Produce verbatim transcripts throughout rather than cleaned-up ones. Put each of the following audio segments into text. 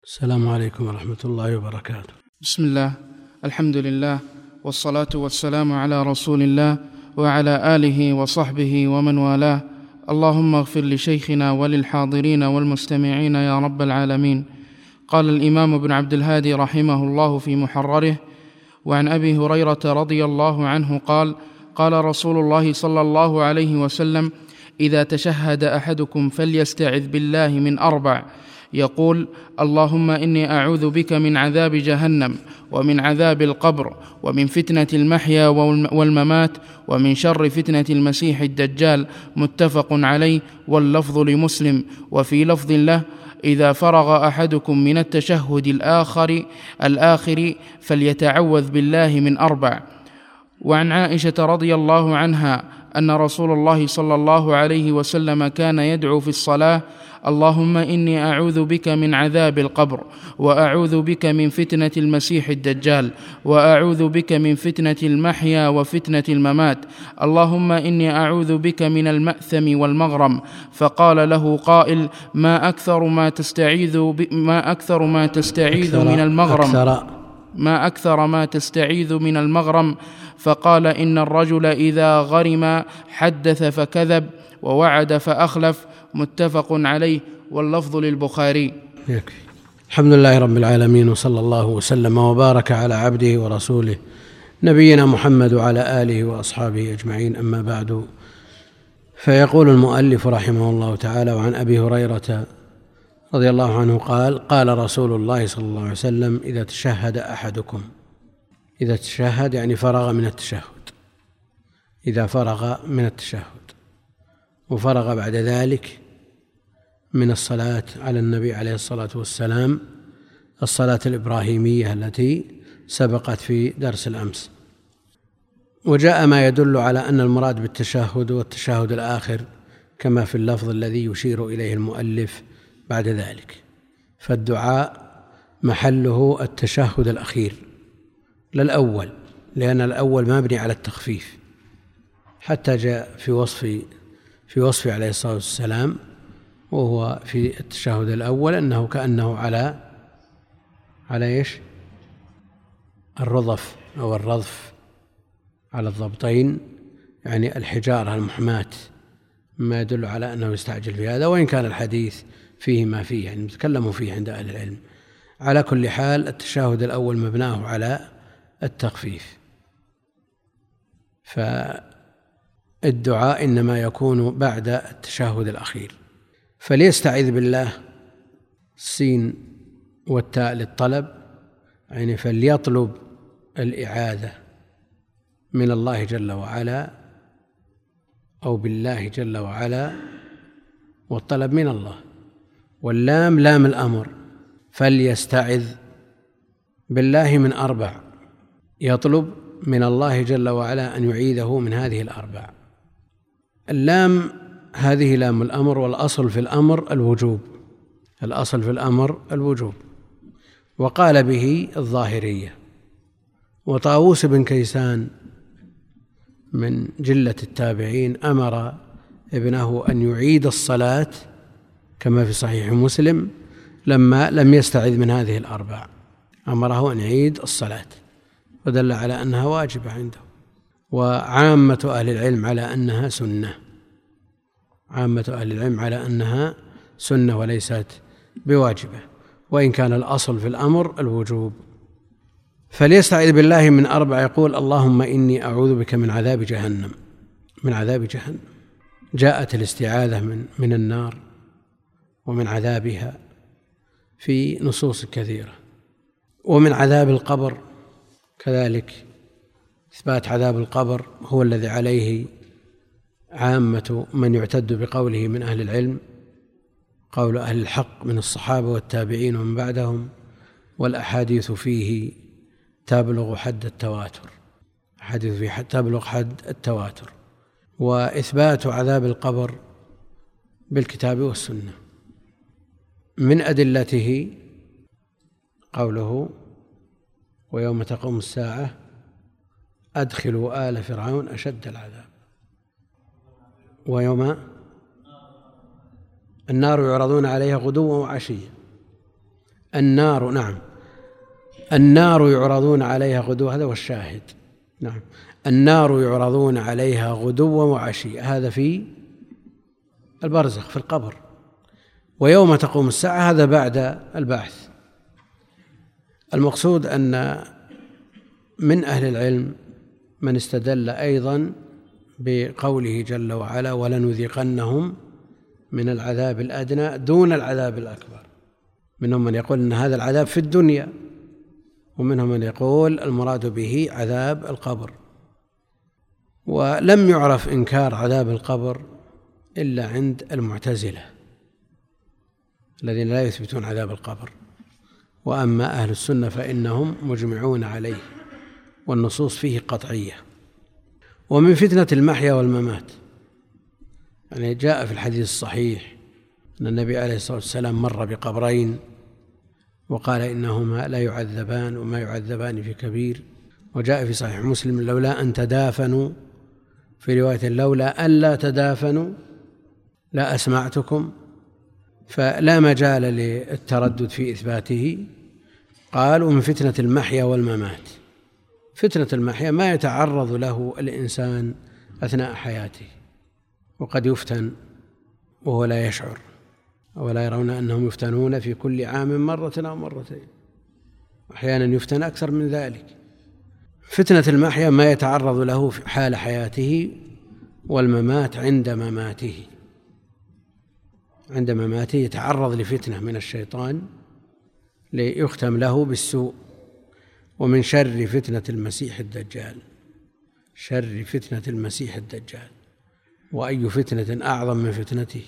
السلام عليكم ورحمة الله وبركاته. بسم الله، الحمد لله، والصلاة والسلام على رسول الله وعلى آله وصحبه ومن والاه. اللهم اغفر لشيخنا وللحاضرين والمستمعين يا رب العالمين. قال الإمام ابن عبد الهادي رحمه الله في محرره: وعن أبي هريرة رضي الله عنه قال: قال رسول الله صلى الله عليه وسلم: إذا تشهد أحدكم فليستعذ بالله من أربع، يقول: اللهم إني أعوذ بك من عذاب جهنم ومن عذاب القبر ومن فتنة المحيا والممات ومن شر فتنة المسيح الدجال. متفق عليه، واللفظ لمسلم. وفي لفظ له: إذا فرغ أحدكم من التشهد الآخر الآخر فليتعوذ بالله من أربع. وعن عائشة رضي الله عنها أن رسول الله صلى الله عليه وسلم كان يدعو في الصلاة: اللهم إني أعوذ بك من عذاب القبر، وأعوذ بك من فتنة المسيح الدجال، وأعوذ بك من فتنة المحيا وفتنة الممات، اللهم إني أعوذ بك من المأثم والمغرم. فقال له قائل: ما أكثر ما تستعيذ ما أكثر ما تستعيذ من المغرم أكثر ما أكثر ما تستعيذ من المغرم؟ فقال: إن الرجل إذا غرم حدث فكذب ووعد فأخلف. متفق عليه، واللفظ للبخاري. يكفي. الحمد لله رب العالمين، وصلى الله وسلم وبارك على عبده ورسوله نبينا محمد وعلى آله وأصحابه أجمعين. أما بعد، فيقول المؤلف رحمه الله تعالى: وعن أبي هريرة رضي الله عنه قال: قال رسول الله صلى الله عليه وسلم: إذا تشهد أحدكم، إذا تشهد يعني فرغ من التشهد، إذا فرغ من التشهد وفرغ بعد ذلك من الصلاة على النبي عليه الصلاة والسلام، الصلاة الإبراهيمية التي سبقت في درس الأمس. وجاء ما يدل على أن المراد بالتشهد والتشهد الآخر كما في اللفظ الذي يشير إليه المؤلف بعد ذلك. فالدعاء محله التشهد الأخير لا الأول، لأن الأول مبني على التخفيف، حتى جاء في وصف في وصفه عليه الصلاة والسلام وهو في التشهد الأول أنه كأنه على على إيش؟ الرضف أو الرضف على الضبطين، يعني الحجارة المحماة، ما يدل على أنه يستعجل في هذا، وإن كان الحديث فيه ما فيه، يعني نتكلم فيه عند أهل العلم. على كل حال التشهد الأول مبناه على التخفيف، فالدعاء إنما يكون بعد التشهد الأخير. فليستعذ بالله، السين والتاء للطلب، يعني فليطلب الإعاذة من الله جل وعلا أو بالله جل وعلا، والطلب من الله. واللام لام الأمر، فليستعذ بالله من أربع، يطلب من الله جل وعلا أن يعيذه من هذه الأربع. اللام هذه لام الأمر، والأصل في الأمر الوجوب، الأصل في الأمر الوجوب، وقال به الظاهرية. وطاووس بن كيسان من جلة التابعين أمر ابنه أن يعيد الصلاة كما في صحيح مسلم لما لم يستعذ من هذه الأربع، أمره أن يعيد الصلاة، ودل على أنها واجبة عنده. وعامة أهل العلم على أنها سنة، عامة أهل العلم على أنها سنة وليست بواجبة، وإن كان الأصل في الأمر الوجوب. فليستعذ بالله من أربع، يقول: اللهم إني أعوذ بك من عذاب جهنم، من عذاب جهنم. جاءت الاستعاذة من من النار ومن عذابها في نصوص كثيرة، ومن عذاب القبر كذلك. إثبات عذاب القبر هو الذي عليه عامة من يعتد بقوله من أهل العلم، قول أهل الحق من الصحابة والتابعين ومن بعدهم، والأحاديث فيه تبلغ حد التواتر، أحاديث فيه تبلغ حد التواتر. وإثبات عذاب القبر بالكتاب والسنة. من أدلته قوله: ويوم تقوم الساعة أدخلوا آل فرعون أشد العذاب. ويوم النار يعرضون عليها غدوا وعشيا. النار، نعم، النار يعرضون عليها غدوا، هذا والشاهد، نعم، النار يعرضون عليها غدوا وعشي، هذا في البرزخ في القبر. ويوم تقوم الساعة هذا بعد البعث. المقصود أن من أهل العلم من استدل أيضا بقوله جل وعلا ولنذيقنهم من العذاب الأدنى دون العذاب الأكبر. منهم من يقول أن هذا العذاب في الدنيا، ومنهم من يقول المراد به عذاب القبر. ولم يعرف إنكار عذاب القبر إلا عند المعتزلة الذين لا يثبتون عذاب القبر، وأما أهل السنة فإنهم مجمعون عليه والنصوص فيه قطعية. ومن فتنة المحيا والممات، يعني جاء في الحديث الصحيح أن النبي عليه الصلاة والسلام مر بقبرين وقال إنهما لا يعذبان وما يعذبان في كبير. وجاء في صحيح مسلم لولا أن تدافنوا، في رواية لولا أن لا تدافنوا لا أسمعتكم، فلا مجال للتردد في إثباته. قال ومن فتنة المحيا والممات، فتنة المحيا ما يتعرض له الإنسان أثناء حياته، وقد يفتن وهو لا يشعر، ولا يرون أنهم يفتنون في كل عام مرة أو مرتين، أحيانا يفتن أكثر من ذلك. فتنة المحيا ما يتعرض له في حال حياته، والممات عند مماته، عند مماته يتعرض لفتنة من الشيطان ليختم له بالسوء. ومن شر فتنة المسيح الدجال، شر فتنة المسيح الدجال، وأي فتنة أعظم من فتنته،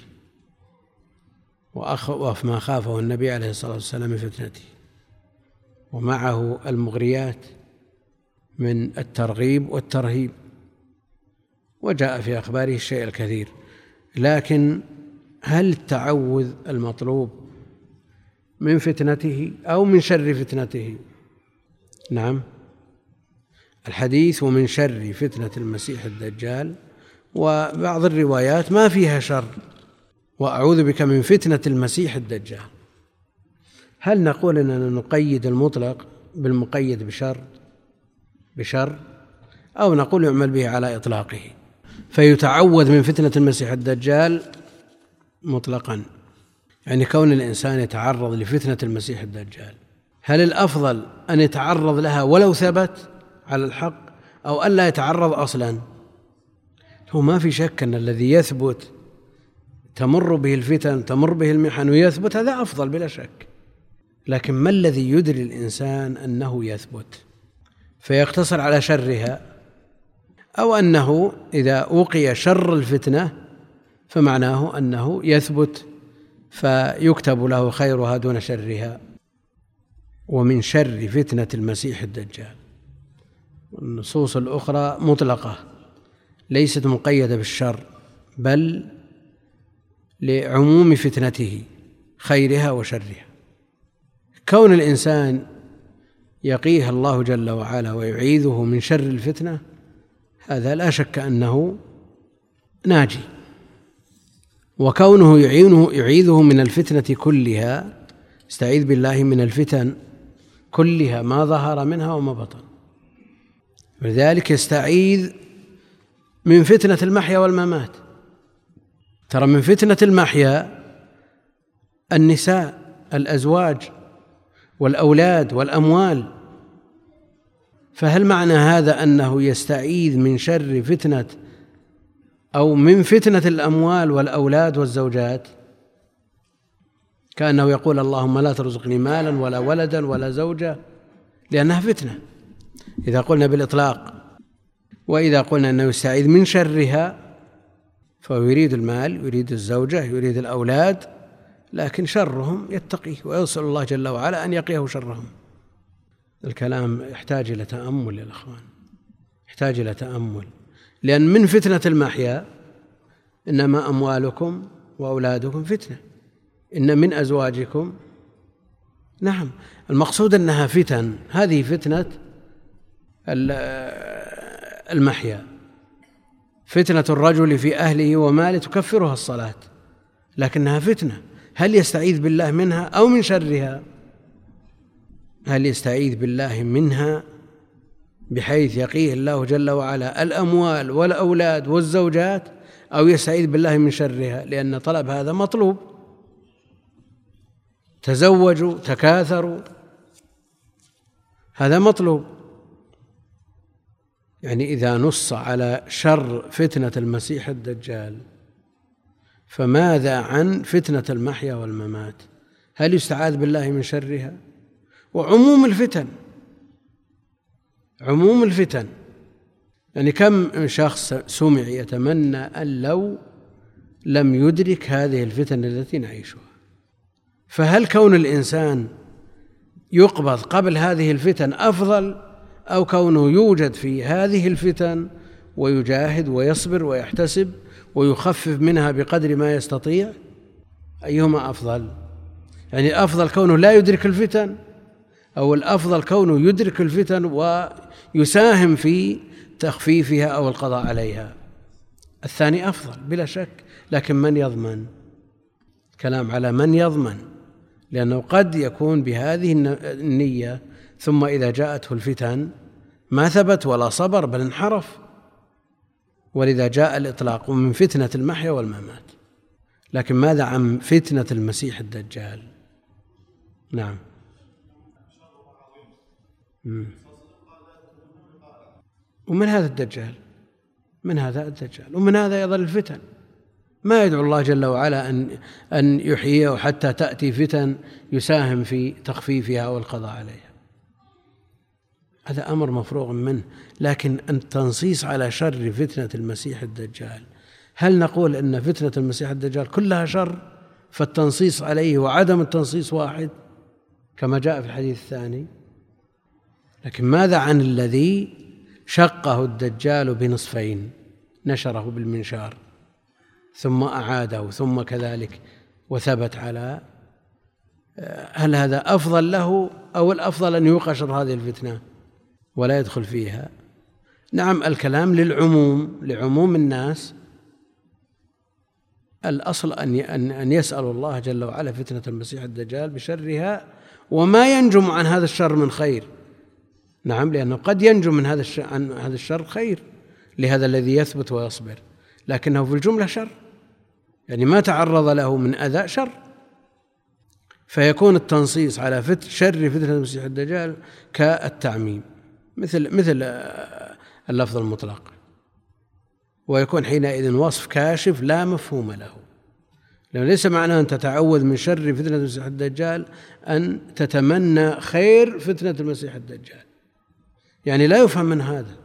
وأخوف ما خافه النبي عليه الصلاة والسلام من فتنته، ومعه المغريات من الترغيب والترهيب، وجاء في أخباره الشيء الكثير. لكن هل التعوذ المطلوب من فتنته أو من شر فتنته؟ نعم، الحديث ومن شر فتنة المسيح الدجال، وبعض الروايات ما فيها شر، وأعوذ بك من فتنة المسيح الدجال. هل نقول أننا نقيد المطلق بالمقيد بشر بشر أو نقول يعمل به على إطلاقه فيتعوذ من فتنة المسيح الدجال مطلقا؟ يعني كون الإنسان يتعرض لفتنة المسيح الدجال، هل الأفضل أن يتعرض لها ولو ثبت على الحق أو أن لا يتعرض أصلا؟ هو ما في شك أن الذي يثبت تمر به الفتن، تمر به المحن ويثبت، هذا أفضل بلا شك. لكن ما الذي يدري الإنسان أنه يثبت فيقتصر على شرها، أو أنه إذا وقي شر الفتنة فمعناه أنه يثبت فيكتب له خيرها دون شرها؟ ومن شر فتنة المسيح الدجال، والنصوص الأخرى مطلقة ليست مقيدة بالشر، بل لعموم فتنته خيرها وشرها. كون الإنسان يقيه الله جل وعلا ويعيذه من شر الفتنة، هذا لا شك أنه ناجي. وكونه يعينه يعيذه من الفتنة كلها، استعيذ بالله من الفتن كلها ما ظهر منها وما بطن، ولذلك يستعيذ من فتنة المحيا والممات. ترى من فتنة المحيا النساء، الأزواج والأولاد والأموال، فهل معنى هذا أنه يستعيذ من شر فتنة أو من فتنة الأموال والأولاد والزوجات؟ كأنه يقول اللهم لا ترزقني مالا ولا ولدا ولا زوجة، لأنها فتنة إذا قلنا بالإطلاق. وإذا قلنا أنه يستعيذ من شرها فهو يريد المال، يريد الزوجة، يريد الأولاد، لكن شرهم يتقيه ويسأل الله جل وعلا أن يقيه شرهم. الكلام يحتاج إلى تأمل يا الأخوان، يحتاج إلى تأمل، لأن من فتنة المحيا إنما أموالكم وأولادكم فتنة، إن من أزواجكم، نعم، المقصود أنها فتن، هذه فتنة المحيا. فتنة الرجل في أهله وماله تكفرها الصلاة، لكنها فتنة، هل يستعيذ بالله منها أو من شرها؟ هل يستعيذ بالله منها بحيث يقيه الله جل وعلا الأموال والأولاد والزوجات، أو يستعيذ بالله من شرها؟ لأن طلب هذا مطلوب. تزوجوا، تكاثروا، هذا مطلوب. يعني إذا نص على شر فتنة المسيح الدجال، فماذا عن فتنة المحيا والممات؟ هل يستعاذ بالله من شرها؟ وعموم الفتن، عموم الفتن، يعني كم شخص سمع يتمنى أن لو لم يدرك هذه الفتن التي نعيشها. فهل كون الإنسان يقبض قبل هذه الفتن أفضل، أو كونه يوجد في هذه الفتن ويجاهد ويصبر ويحتسب ويخفف منها بقدر ما يستطيع؟ أيهما أفضل؟ يعني الأفضل كونه لا يدرك الفتن، أو الأفضل كونه يدرك الفتن ويساهم في تخفيفها أو القضاء عليها؟ الثاني أفضل بلا شك، لكن من يضمن؟ كلام على من يضمن، لأنه قد يكون بهذه النية ثم إذا جاءته الفتن ما ثبت ولا صبر بل انحرف، ولذا جاء الإطلاق من فتنة المحيا والممات. لكن ماذا عن فتنة المسيح الدجال؟ نعم. مم. ومن هذا الدجال، من هذا الدجال، ومن هذا يظل الفتن. ما يدعو الله جل وعلا أن أن يحييه حتى تأتي فتن يساهم في تخفيفها والقضاء عليها، هذا أمر مفروغ منه. لكن التنصيص على شر فتنة المسيح الدجال، هل نقول أن فتنة المسيح الدجال كلها شر فالتنصيص عليه وعدم التنصيص واحد كما جاء في الحديث الثاني؟ لكن ماذا عن الذي شقه الدجال بنصفين، نشره بالمنشار ثم أعاده ثم كذلك وثبت على، هل هذا أفضل له أو الأفضل أن يقشر هذه الفتنة ولا يدخل فيها؟ نعم، الكلام للعموم، لعموم الناس. الأصل أن أن يسأل الله جل وعلا فتنة المسيح الدجال بشرها وما ينجم عن هذا الشر من خير. نعم، لأنه قد ينجو من هذا عن هذا الشر خير لهذا الذي يثبت ويصبر، لكنه في الجملة شر، يعني ما تعرض له من أذى شر، فيكون التنصيص على فت شر فتنة المسيح الدجال كالتعميم، مثل مثل اللفظ المطلق، ويكون حينئذ وصف كاشف لا مفهوم له. لأنه ليس معناه أن تتعوذ من شر فتنة المسيح الدجال أن تتمنى خير فتنة المسيح الدجال، يعني لا يفهم من هذا.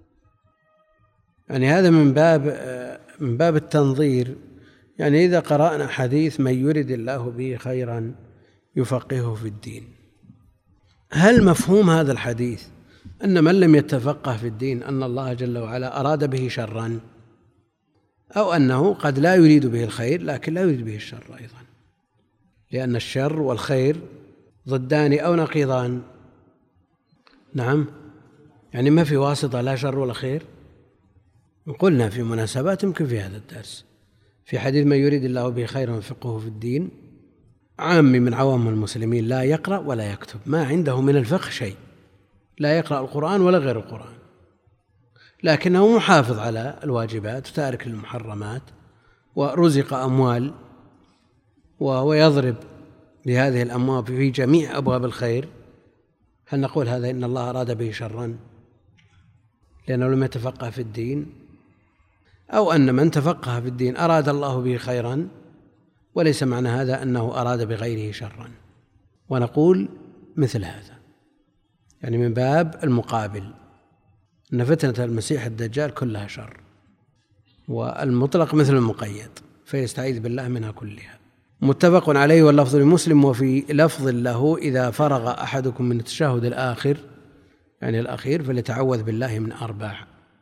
يعني هذا من باب من باب التنظير. يعني إذا قرأنا حديث من يرد الله به خيرا يفقهه في الدين، هل مفهوم هذا الحديث أن من لم يتفقه في الدين أن الله جل وعلا أراد به شرا، أو أنه قد لا يريد به الخير لكن لا يريد به الشر أيضا؟ لأن الشر والخير ضدان أو نقيضان. نعم، يعني ما في واسطة، لا شر ولا خير. قلنا في مناسبات يمكن في هذا الدرس في حديث من يريد الله به خيرا يفقهه في الدين، عامي من عوام المسلمين لا يقرأ ولا يكتب، ما عنده من الفقه شيء، لا يقرأ القرآن ولا غير القرآن، لكنه محافظ على الواجبات وتارك للمحرمات، ورزق أموال وهو يضرب بهذه الأموال في جميع أبواب الخير. هل نقول هذا إن الله أراد به شرا لأنه لم يتفقه في الدين، أو أن من تفقه في الدين أراد الله به خيرا وليس معنى هذا أنه أراد بغيره شرا؟ ونقول مثل هذا، يعني من باب المقابل أن فتنة المسيح الدجال كلها شر، والمطلق مثل المقيد، فيستعيذ بالله منها كلها. متفق عليه واللفظ لمسلم. وفي لفظ له إذا فرغ أحدكم من التشهد الآخر، يعني الأخير، فليتعوذ بالله من أربع.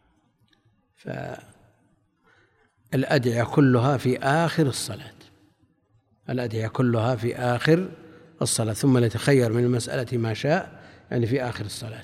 فالأدعية كلها في آخر الصلاة، الأدعية كلها في آخر الصلاة، ثم ليتخير من المسألة ما شاء، يعني في آخر الصلاة.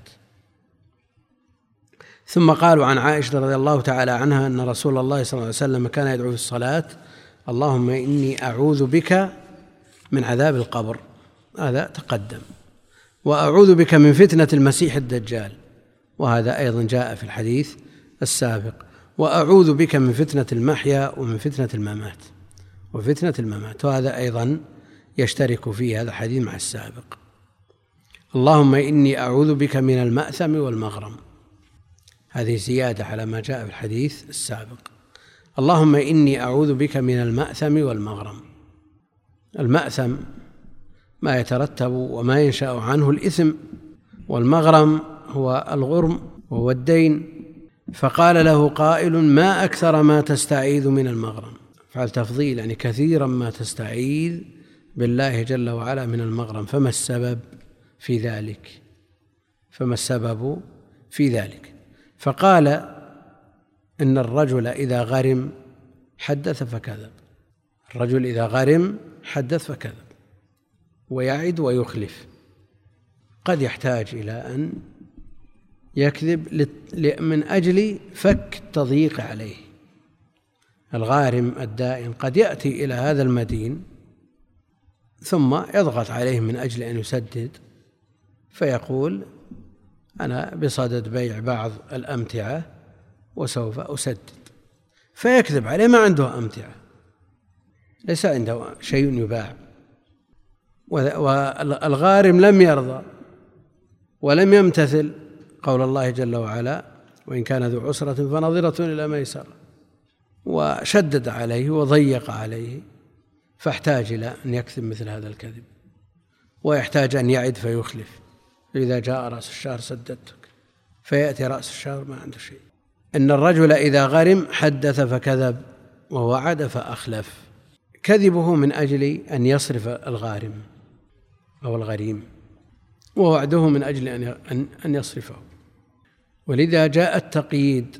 ثم قالوا عن عائشة رضي الله تعالى عنها أن رسول الله صلى الله عليه وسلم كان يدعو في الصلاة اللهم إني أعوذ بك من عذاب القبر، هذا تقدم. وأعوذ بك من فتنة المسيح الدجال، وهذا أيضا جاء في الحديث السابق. وأعوذ بك من فتنة المحيا ومن فتنة الممات وفتنة الممات، وهذا أيضا يشترك فيه هذا الحديث مع السابق. اللهم إني أعوذ بك من المأثم والمغرم، هذه زيادة على ما جاء في الحديث السابق. اللهم إني أعوذ بك من المأثم والمغرم. المأثم ما يترتب وما ينشأ عنه الإثم، والمغرم هو الغرم وهو الدين. فقال له قائل: ما أكثر ما تستعيذ من المغرم؟ فعل تفضيل، يعني كثيرا ما تستعيذ بالله جل وعلا من المغرم، فما السبب في ذلك؟ فما السبب في ذلك؟ فقال: إن الرجل إذا غرم حدث فكذب. الرجل إذا غرم حدث فكذب ويعد ويخلف، قد يحتاج إلى أن يكذب من أجل فك التضييق عليه. الغارم الدائن قد يأتي إلى هذا المدين ثم يضغط عليه من أجل أن يسدد، فيقول: أنا بصدد بيع بعض الأمتعة وسوف أسدد، فيكذب عليه، ما عنده أمتعة، ليس عنده شيء يباع. والغارم لم يرضى ولم يمتثل قول الله جل وعلا: وإن كان ذو عسرة فنظرة إلى ميسرة، وشدد عليه وضيق عليه، فاحتاج إلى أن يكذب مثل هذا الكذب، ويحتاج أن يعد فيخلف. إذا جاء رأس الشهر سددتك، فيأتي رأس الشهر ما عنده شيء. إن الرجل إذا غرم حدث فكذب ووعد فأخلف. كذبه من أجل أن يصرف الغارم أو الغريم، ووعده من أجل أن يصرفه. ولذا جاء التقييد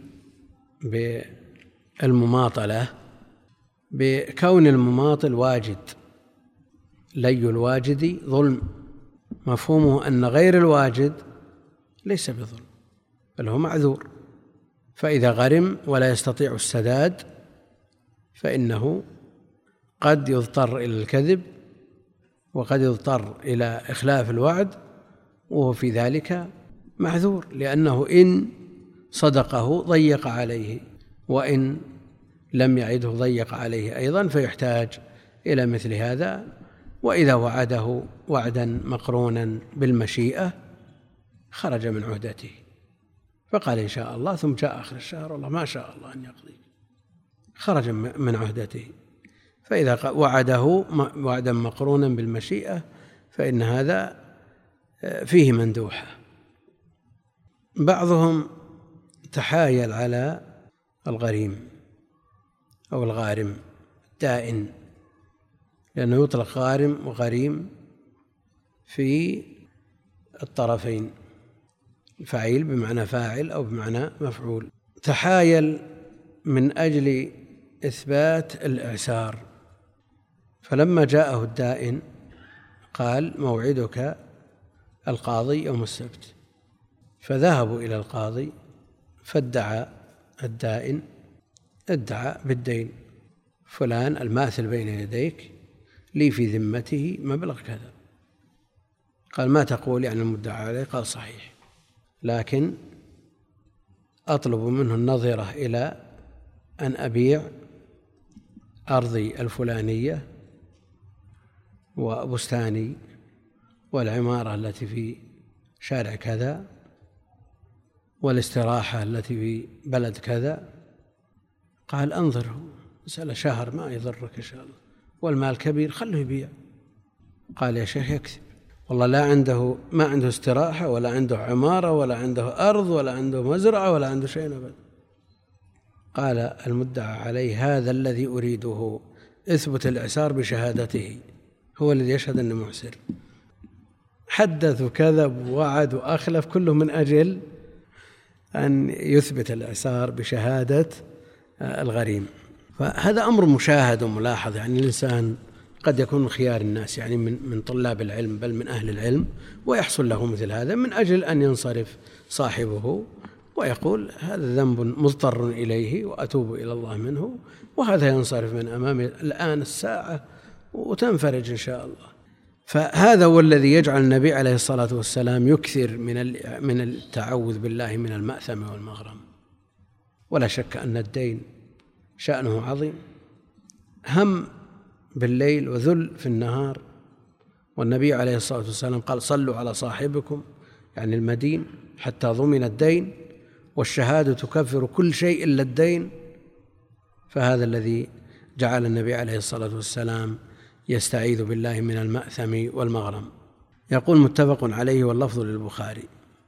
بالمماطلة بكون المماطل واجد، لي الواجد ظلم، مفهومه أن غير الواجد ليس بظلم بل هو معذور. فإذا غرم ولا يستطيع السداد فإنه قد يضطر إلى الكذب وقد يضطر إلى إخلاف الوعد، وهو في ذلك معذور، لأنه إن صدقه ضيق عليه، وإن لم يعده ضيق عليه أيضا، فيحتاج إلى مثل هذا. وإذا وعده وعدا مقرونا بالمشيئة خرج من عهدته، فقال إن شاء الله، ثم جاء آخر الشهر والله ما شاء الله أن يقضي، خرج من عهدته. فإذا وعده وعدا مقرونا بالمشيئة فإن هذا فيه مندوحة. بعضهم تحايل على الغريم أو الغارم دائن، لأنه يطلق غارم وغريم في الطرفين، فعيل بمعنى فاعل أو بمعنى مفعول. تحايل من أجل إثبات الإعسار، فلما جاءه الدائن قال: موعدك القاضي يوم السبت. فذهبوا إلى القاضي، فادعى الدائن ادعى بالدين: فلان الماثل بين يديك لي في ذمته مبلغ كذا. قال: ما تقول يعني المدعى عليه؟ قال: صحيح، لكن أطلب منه النظرة إلى أن أبيع أرضي الفلانية وبستاني والعمارة التي في شارع كذا والاستراحة التي في بلد كذا. قال: أنظره، مسألة شهر ما يضرك إن شاء الله، والمال كبير، خله يبيع. قال: يا شيخ يكذب، والله لا عنده ما عنده استراحة ولا عنده عمارة ولا عنده أرض ولا عنده مزرعة ولا عنده شيء أبدا. قال المدعى عليه: هذا الذي أريده، اثبت الإعسار بشهادته، هو الذي يشهد أنه معسر. حدث وكذب ووعد وأخلف، كله من أجل أن يثبت الإعسار بشهادة الغريم. فهذا أمر مشاهد وملاحظ، يعني الإنسان قد يكون من خيار الناس، يعني من من طلاب العلم بل من أهل العلم، ويحصل له مثل هذا من أجل أن ينصرف صاحبه ويقول: هذا ذنب مضطر إليه وأتوب إلى الله منه، وهذا ينصرف من أمامه الآن الساعة وتنفرج إن شاء الله. فهذا هو الذي يجعل النبي عليه الصلاة والسلام يكثر من من التعوذ بالله من المأثم والمغرم. ولا شك أن الدين شأنه عظيم، هم بالليل وذل في النهار. والنبي عليه الصلاة والسلام قال: صلوا على صاحبكم، يعني المدين، حتى ضمن الدين، والشهادة تكفر كل شيء إلا الدين. فهذا الذي جعل النبي عليه الصلاة والسلام يستعيذ بالله من المأثم والمغرم. يقول: متفق عليه واللفظ للبخاري.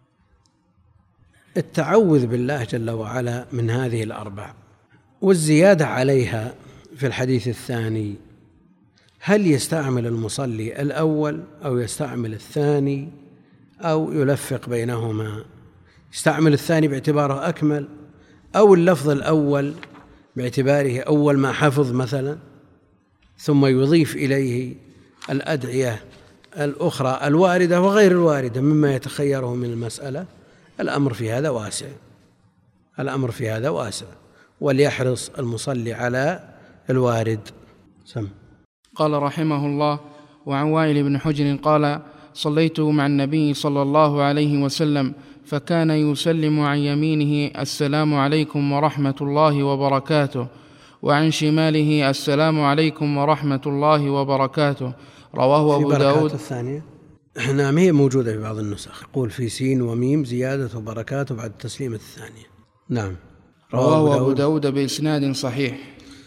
التعوذ بالله جل وعلا من هذه الأربع، والزيادة عليها في الحديث الثاني: هل يستعمل المصلي الأول أو يستعمل الثاني أو يلفق بينهما؟ يستعمل الثاني باعتباره أكمل، أو اللفظ الأول باعتباره أول ما حفظ مثلا، ثم يضيف إليه الأدعية الأخرى الواردة وغير الواردة مما يتخيره من المسألة. الأمر في هذا واسع، الأمر في هذا واسع، وليحرص المصلي على الوارد. سم. قال رحمه الله: وعن وائل بن حجر قال: صليت مع النبي صلى الله عليه وسلم فكان يسلم عن يمينه: السلام عليكم ورحمة الله وبركاته، وعن شماله: السلام عليكم ورحمة الله وبركاته. رواه أبو داود. الثانية نعم هي موجودة في بعض النسخ، يقول في سين وميم زيادة وبركاته بعد التسليمة الثانية. نعم. رواه أبو داود بإسناد صحيح.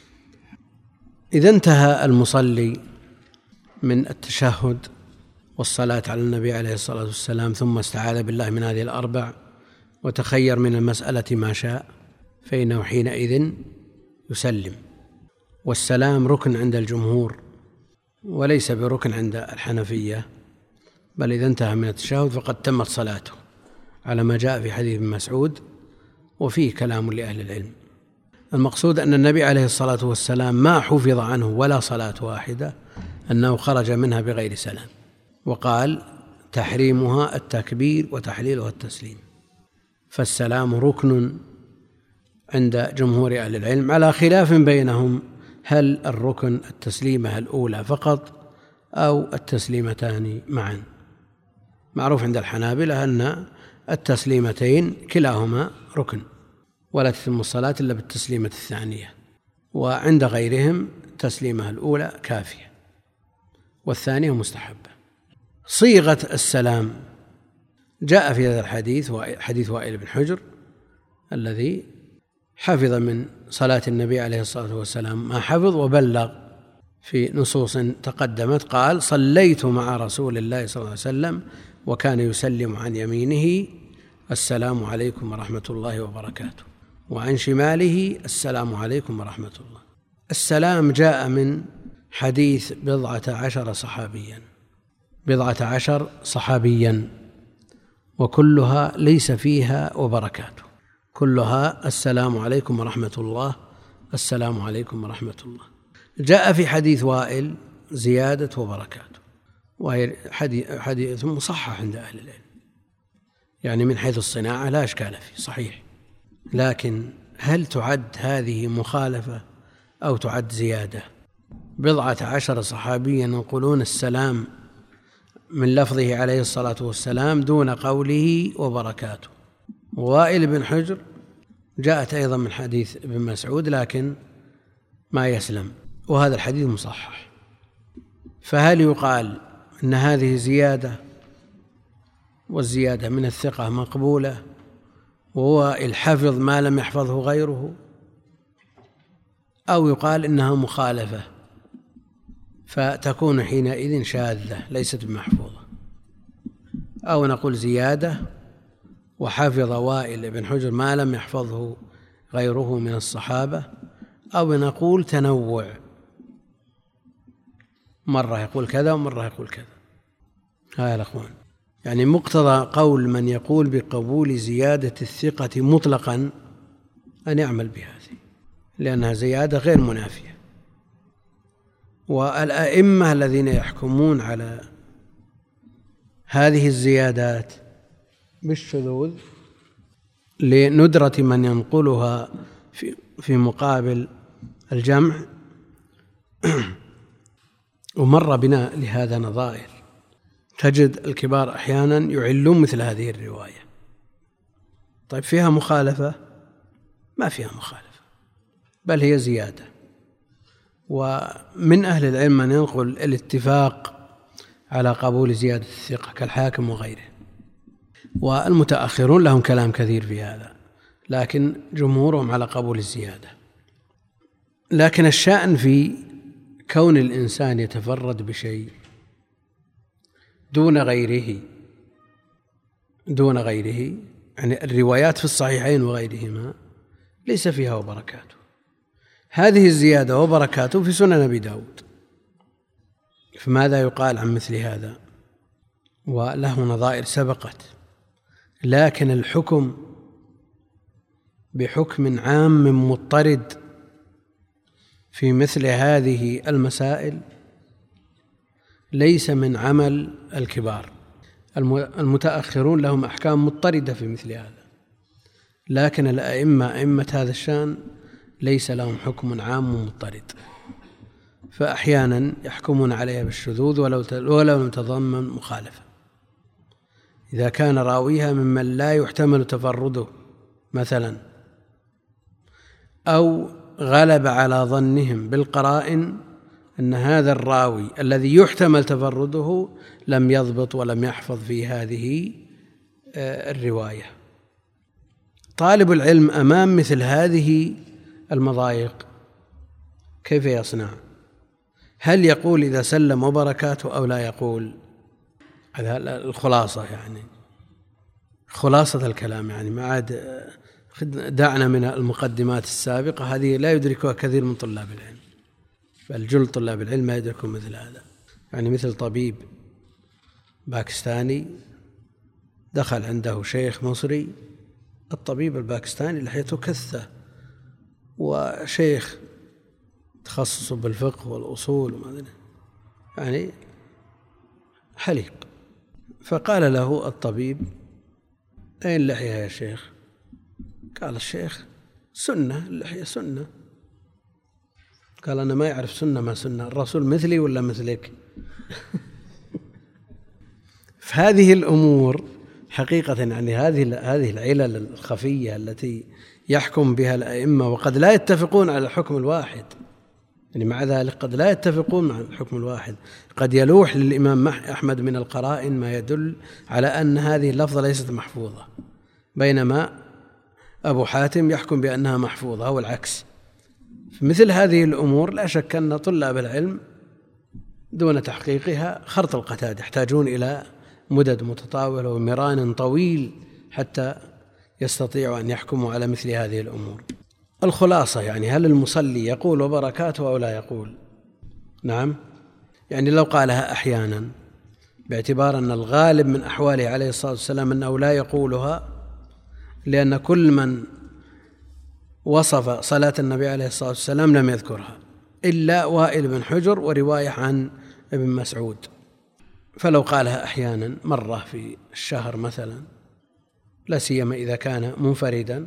إذا انتهى المصلي من التشهد والصلاة على النبي عليه الصلاة والسلام ثم استعاذ بالله من هذه الأربع وتخير من المسألة ما شاء، فإنه حينئذ يسلم. والسلام ركن عند الجمهور وليس بركن عند الحنفية، بل إذا انتهى من التشهد فقد تمت صلاته، على ما جاء في حديث ابن مسعود، وفيه كلام لأهل العلم. المقصود أن النبي عليه الصلاة والسلام ما حفظ عنه ولا صلاة واحدة أنه خرج منها بغير سلام، وقال: تحريمها التكبير وتحليلها التسليم. فالسلام ركن عند جمهور أهل العلم، على خلاف بينهم هل الركن التسليمة الأولى فقط أو التسليمتان معا. معروف عند الحنابلة أن التسليمتين كلاهما ركن، ولا تتم الصلاة إلا بالتسليمة الثانية، وعند غيرهم التسليمة الأولى كافية والثانية مستحبة. صيغة السلام جاء في هذا الحديث، حديث وائل بن حجر الذي حفظ من صلاة النبي عليه الصلاة والسلام ما حفظ وبلغ في نصوص تقدمت. قال: صليت مع رسول الله صلى الله عليه وسلم وكان يسلم عن يمينه: السلام عليكم ورحمة الله وبركاته، وعن شماله: السلام عليكم ورحمة الله. السلام جاء من حديث بضعة عشر صحابيا بضعة عشر صحابيا وكلها ليس فيها وبركاته، كلها السلام عليكم ورحمة الله، السلام عليكم ورحمة الله. جاء في حديث وائل زيادة وبركاته، وهي حديث مصحح عند أهل العلم، يعني من حيث الصناعة لا إشكال فيه، صحيح. لكن هل تعد هذه مخالفة أو تعد زيادة؟ بضعة عشر صحابيا ينقلون السلام من لفظه عليه الصلاة والسلام دون قوله وبركاته. وائل بن حجر جاءت أيضا من حديث ابن مسعود لكن ما يسلم، وهذا الحديث مصحح. فهل يقال أن هذه زيادة والزيادة من الثقة مقبولة وهو الحفظ ما لم يحفظه غيره، أو يقال إنها مخالفة فتكون حينئذ شاذة ليست بمحفوظة، أو نقول زيادة وحفظ وائل بن حجر ما لم يحفظه غيره من الصحابة، أو نقول تنوع، مرة يقول كذا ومرة يقول كذا. هاي الأخوان، يعني مقتضى قول من يقول بقبول زيادة الثقة مطلقا أن يعمل بهذه، لأنها زيادة غير منافية. والأئمة الذين يحكمون على هذه الزيادات بالشذوذ لندرة من ينقلها في في مقابل الجمع ومر بنا لهذا نظائر. تجد الكبار أحيانا يعلون مثل هذه الرواية. طيب فيها مخالفة؟ ما فيها مخالفة، بل هي زيادة. ومن أهل العلم من ينقل الاتفاق على قبول زيادة الثقة كالحاكم وغيره، والمتأخرون لهم كلام كثير في هذا، لكن جمهورهم على قبول الزيادة. لكن الشأن في كون الإنسان يتفرد بشيء دون غيره دون غيره يعني الروايات في الصحيحين وغيرهما ليس فيها وبركاته. هذه الزيادة وبركاته في سنن أبي داود، فماذا يقال عن مثل هذا؟ وله نظائر سبقت. لكن الحكم بحكم عام مضطرد في مثل هذه المسائل ليس من عمل الكبار. المتأخرون لهم أحكام مضطردة في مثل هذا، لكن الأئمة أئمة هذا الشأن ليس لهم حكم عام مضطرد، فأحيانا يحكمون عليها بالشذوذ ولو لم تضمن مخالفة. إذا كان راويها ممن لا يحتمل تفرده مثلا، أو غلب على ظنهم بالقرائن أن هذا الراوي الذي يحتمل تفرده لم يضبط ولم يحفظ في هذه الرواية. طالب العلم أمام مثل هذه المضايق كيف يصنع؟ هل يقول إذا سلم وبركاته أو لا يقول؟ هذا الخلاصة، يعني خلاصة الكلام، يعني ما عاد دعنا من المقدمات السابقة، هذه لا يدركها كثير من طلاب العلم، بل جل طلاب العلم ما يدركون مثل هذا. يعني مثل طبيب باكستاني دخل عنده شيخ مصري، الطبيب الباكستاني لحيته كثة، وشيخ تخصصه بالفقه والأصول وما أدري، يعني حليق. فقال له الطبيب: أين اللحية يا شيخ؟ قال الشيخ: سنة، اللحية سنة. قال: أنا ما يعرف سنة ما سنة، الرسول مثلي ولا مثلك؟ فهذه الأمور حقيقة يعني هذه هذه العلل الخفية التي يحكم بها الأئمة، وقد لا يتفقون على الحكم الواحد، يعني مع ذلك قد لا يتفقون على الحكم الواحد. قد يلوح للإمام أحمد من القرائن ما يدل على أن هذه اللفظة ليست محفوظة، بينما أبو حاتم يحكم بأنها محفوظة أو العكس. في مثل هذه الأمور لا شك أن طلاب العلم دون تحقيقها خرط القتاد يحتاجون إلى مدد متطاولة ومران طويل حتى يستطيعوا أن يحكموا على مثل هذه الأمور. الخلاصة يعني هل المصلي يقول وبركاته أو لا يقول؟ نعم، يعني لو قالها أحيانا باعتبار أن الغالب من أحواله عليه الصلاة والسلام أنه لا يقولها، لأن كل من وصف صلاة النبي عليه الصلاة والسلام لم يذكرها إلا وائل بن حجر ورواية عن ابن مسعود. فلو قالها أحيانا مرة في الشهر مثلا، لا سيما إذا كان منفردا،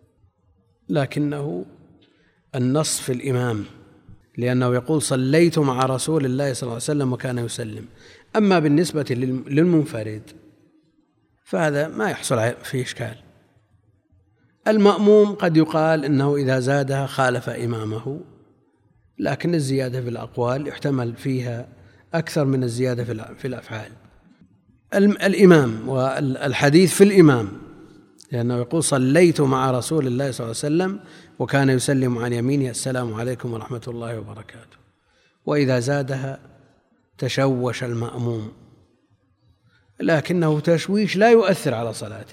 لكنه النص في الإمام، لأنه يقول: صليت مع رسول الله صلى الله عليه وسلم وكان يسلم. أما بالنسبة للمنفرد فهذا ما يحصل فيه إشكال. المأموم قد يقال إنه إذا زادها خالف إمامه، لكن الزيادة في الأقوال يحتمل فيها أكثر من الزيادة في الأفعال. الإمام والحديث في الإمام، لأنه يقول: صليت مع رسول الله صلى الله عليه وسلم وكان يسلم عن يمينه: السلام عليكم ورحمة الله وبركاته. وإذا زادها تشوش المأموم، لكنه تشويش لا يؤثر على صلاته،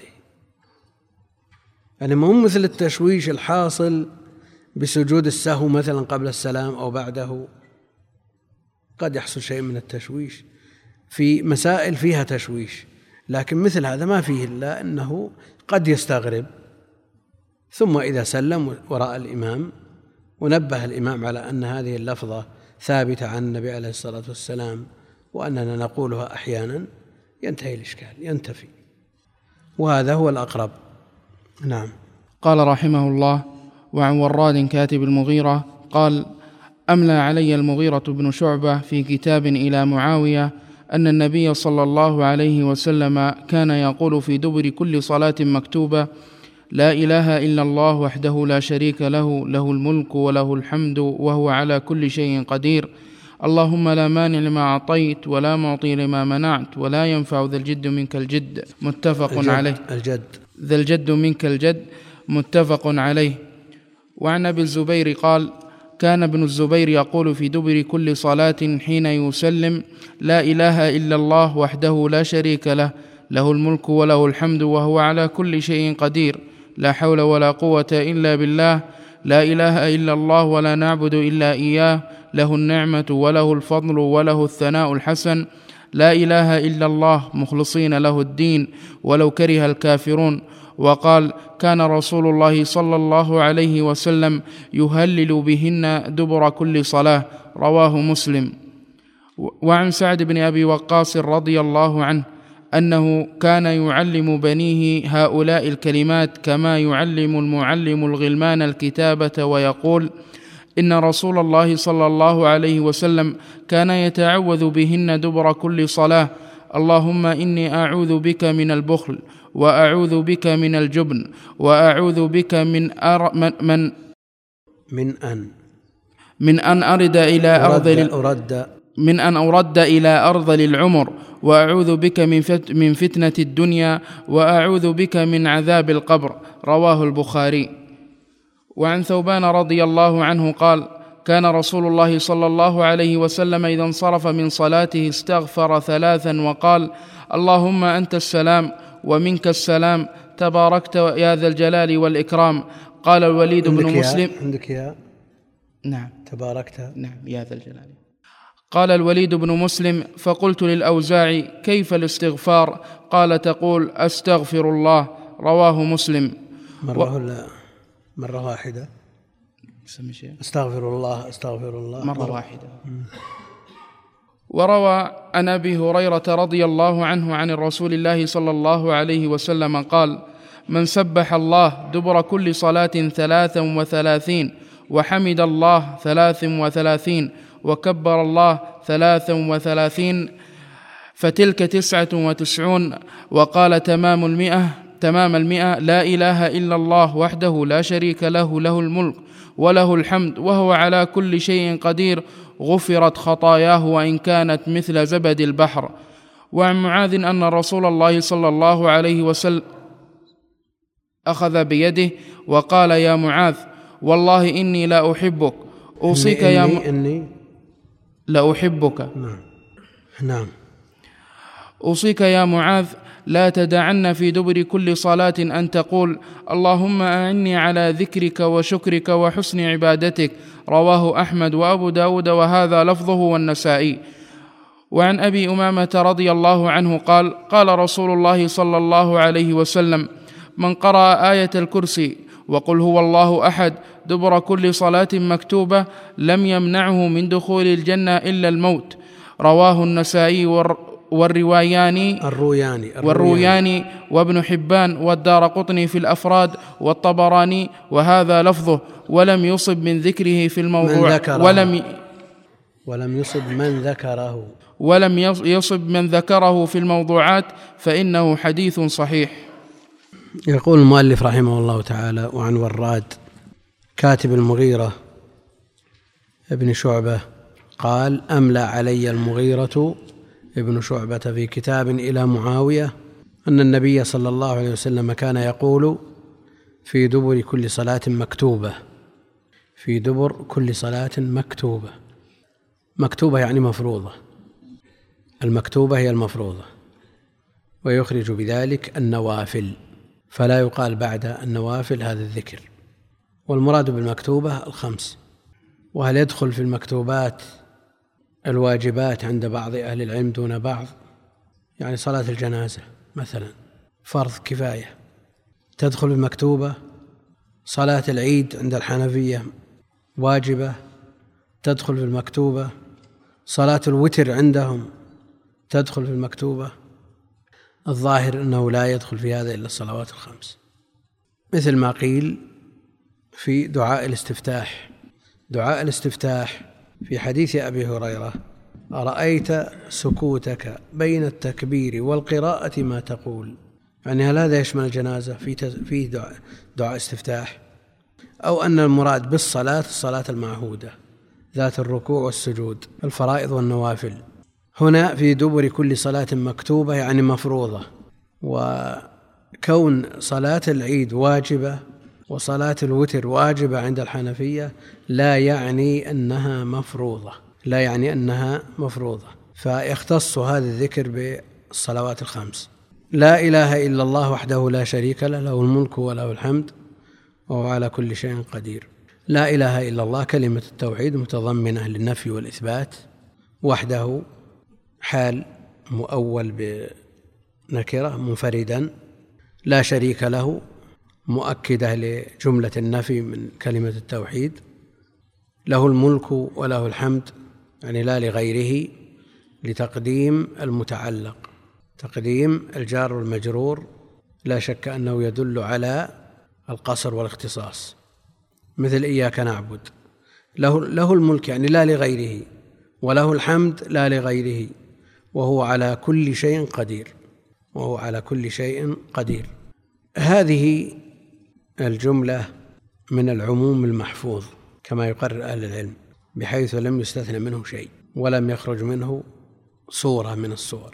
يعني مو مثل التشويش الحاصل بسجود السهو مثلا قبل السلام أو بعده. قد يحصل شيء من التشويش في مسائل فيها تشويش، لكن مثل هذا ما فيه إلا أنه قد يستغرب، ثم إذا سلم وراء الإمام ونبه الإمام على أن هذه اللفظة ثابتة عن النبي عليه الصلاة والسلام وأننا نقولها أحيانا، ينتهي الإشكال، ينتفي، وهذا هو الأقرب. نعم. قال رحمه الله: وعن وراد كاتب المغيرة قال: أملى علي المغيرة بن شعبة في كتاب إلى معاوية أن النبي صلى الله عليه وسلم كان يقول في دبر كل صلاة مكتوبة: لا إله إلا الله وحده لا شريك له، له الملك وله الحمد وهو على كل شيء قدير، اللهم لا مانع لما أعطيت ولا معطي لما منعت ولا ينفع ذا الجد منك الجد. متفق الجد عليه. الجد ذا الجد منك الجد. متفق عليه. وعن أبي الزبير قال: كان ابن الزبير يقول في دبر كل صلاة حين يسلم: لا إله إلا الله وحده لا شريك له، له الملك وله الحمد وهو على كل شيء قدير، لا حول ولا قوة إلا بالله، لا إله إلا الله ولا نعبد إلا إياه، له النعمة وله الفضل وله الثناء الحسن، لا إله إلا الله مخلصين له الدين ولو كره الكافرون. وقال: كان رسول الله صلى الله عليه وسلم يهلل بهن دبر كل صلاة. رواه مسلم. وعن سعد بن أبي وقاص رضي الله عنه أنه كان يعلم بنيه هؤلاء الكلمات كما يعلم المعلم الغلمان الكتابة، ويقول: إن رسول الله صلى الله عليه وسلم كان يتعوذ بهن دبر كل صلاة: اللهم إني أعوذ بك من البخل، وأعوذ بك من الجبن، وأعوذ بك من أر من من, من أن من أن أرد إلى أرض أرد من أن أرد إلى أرض العمر، وأعوذ بك من من فتنة الدنيا، وأعوذ بك من عذاب القبر. رواه البخاري. وعن ثوبان رضي الله عنه قال: كان رسول الله صلى الله عليه وسلم إذا انصرف من صلاته استغفر ثلاثا وقال: اللهم أنت السلام ومنك السلام، تباركت يا ذا الجلال والإكرام. قال الوليد بن مسلم: عندك يا نعم تباركت نعم يا ذا الجلال. قال الوليد بن مسلم: فقلت للأوزاعي: كيف الاستغفار؟ قال: تقول أستغفر الله. رواه مسلم. مرة و... مرة واحدة. استغفر الله استغفر الله مرة, مرة واحدة. وروى عن أبي هريرة رضي الله عنه عن رسول الله صلى الله عليه وسلم قال: من سبح الله دبر كل صلاة ثلاثا وثلاثين، وحمد الله ثلاث وثلاثين، وكبر الله ثلاثا وثلاثين، فتلك تسعة وتسعون. وقال تمام المئة تمام المئة: لا إله إلا الله وحده لا شريك له، له الملك وله الحمد وهو على كل شيء قدير، غفرت خطاياه وإن كانت مثل زبد البحر. وعن معاذ أن رسول الله صلى الله عليه وسلم أخذ بيده وقال: يا معاذ، والله إني لا أحبك، أوصيك إني يا م... إني لا أحبك نعم نعم أوصيك يا معاذ لا تدعن في دبر كل صلاة أن تقول: اللهم أعني على ذكرك وشكرك وحسن عبادتك. رواه أحمد وأبو داود، وهذا لفظه والنسائي. وعن أبي أمامة رضي الله عنه قال: قال رسول الله صلى الله عليه وسلم: من قرأ آية الكرسي وقل هو الله أحد دبر كل صلاة مكتوبة لم يمنعه من دخول الجنة إلا الموت. رواه النسائي والرواياني الروياني والروياني وابن حبان والدارقطني في الأفراد والطبراني، وهذا لفظه، ولم يصب من ذكره في الموضوع ولم ولم يصب من ذكره ولم يصب من ذكره في الموضوعات، فإنه حديث صحيح. يقول المؤلف رحمه الله تعالى: وعن وراد كاتب المغيرة ابن شعبة قال: أملى علي المغيرة ابن شعبة في كتاب إلى معاوية أن النبي صلى الله عليه وسلم كان يقول في دبر كل صلاة مكتوبة في دبر كل صلاة مكتوبة مكتوبة يعني مفروضة، المكتوبة هي المفروضة، ويخرج بذلك النوافل، فلا يقال بعد النوافل هذا الذكر. والمراد بالمكتوبة الخمس. وهل يدخل في المكتوبات الواجبات عند بعض أهل العلم دون بعض؟ يعني صلاة الجنازة مثلا فرض كفاية تدخل بالمكتوبة. صلاة العيد عند الحنفية واجبة تدخل في المكتوبة. صلاة الوتر عندهم تدخل في المكتوبة. الظاهر أنه لا يدخل في هذا إلا الصلوات الخمس، مثل ما قيل في دعاء الاستفتاح. دعاء الاستفتاح في حديث أبي هريرة أرأيت سكوتك بين التكبير والقراءة ما تقول. يعني هل هذا يشمل الجنازة في في دعاء, دعاء استفتاح، أو أن المراد بالصلاة الصلاة المعهودة ذات الركوع والسجود، الفرائض والنوافل؟ هنا في دبر كل صلاة مكتوبة يعني مفروضة، وكون صلاة العيد واجبة وصلاة الوتر واجبة عند الحنفية لا يعني أنها مفروضة، لا يعني أنها مفروضة فيختص هذا الذكر بالصلوات الخمس. لا إله إلا الله وحده لا شريك له، له الملك وله الحمد وهو على كل شيء قدير. لا إله إلا الله كلمة التوحيد متضمنة للنفي والإثبات، وحده حال مؤول بنكرة منفردا، لا شريك له مؤكدة لجملة النفي من كلمة التوحيد، له الملك وله الحمد يعني لا لغيره، لتقديم المتعلق، تقديم الجار والمجرور لا شك أنه يدل على القصر والاختصاص، مثل إياك نعبد. له, له الملك يعني لا لغيره، وله الحمد لا لغيره، وهو على كل شيء قدير، وهو على كل شيء قدير. هذه الجملة من العموم المحفوظ كما يقرر أهل العلم، بحيث لم يستثنى منه شيء ولم يخرج منه صورة من الصور.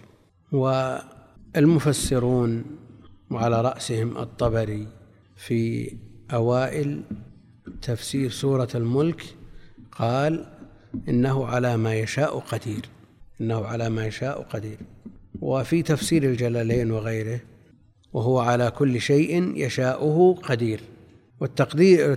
والمفسرون وعلى رأسهم الطبري في أوائل تفسير سورة الملك قال إنه على ما يشاء قدير، إنه على ما يشاء قدير. وفي تفسير الجلالين وغيره وهو على كل شيء يشاؤه قدير. والتقدير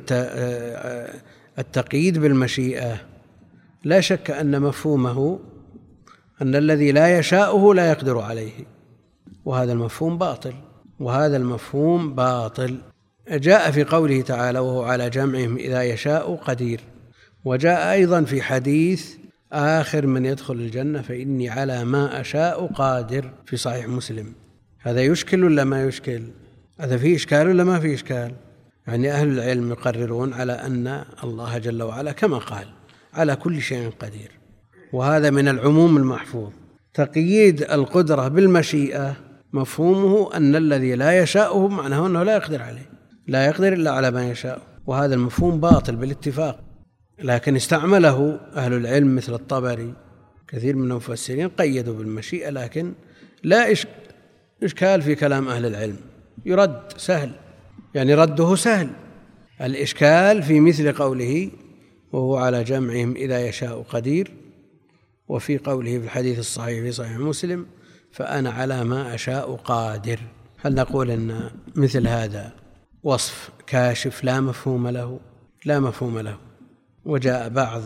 التقييد بالمشيئة لا شك أن مفهومه أن الذي لا يشاؤه لا يقدر عليه، وهذا المفهوم باطل، وهذا المفهوم باطل. جاء في قوله تعالى وهو على جمعهم إذا يشاء قدير، وجاء أيضا في حديث آخر من يدخل الجنة فإني على ما أشاء قادر في صحيح مسلم. هذا يشكل ولا ما يشكل؟ هذا فيه إشكال ولا ما فيه إشكال؟ يعني أهل العلم يقررون على أن الله جل وعلا كما قال على كل شيء قدير، وهذا من العموم المحفوظ. تقييد القدرة بالمشيئة مفهومه أن الذي لا يشاءه معناه أنه لا يقدر عليه، لا يقدر إلا على ما يشاء، وهذا المفهوم باطل بالاتفاق. لكن استعمله أهل العلم مثل الطبري، كثير من المفسرين قيدوا بالمشيئة، لكن لا إشكال في كلام أهل العلم، يرد سهل، يعني رده سهل. الإشكال في مثل قوله وهو على جمعهم إذا يشاء قدير، وفي قوله في الحديث الصحيح في صحيح مسلم فأنا على ما أشاء قادر. هل نقول أن مثل هذا وصف كاشف لا مفهوم له؟ لا مفهوم له. وجاء بعض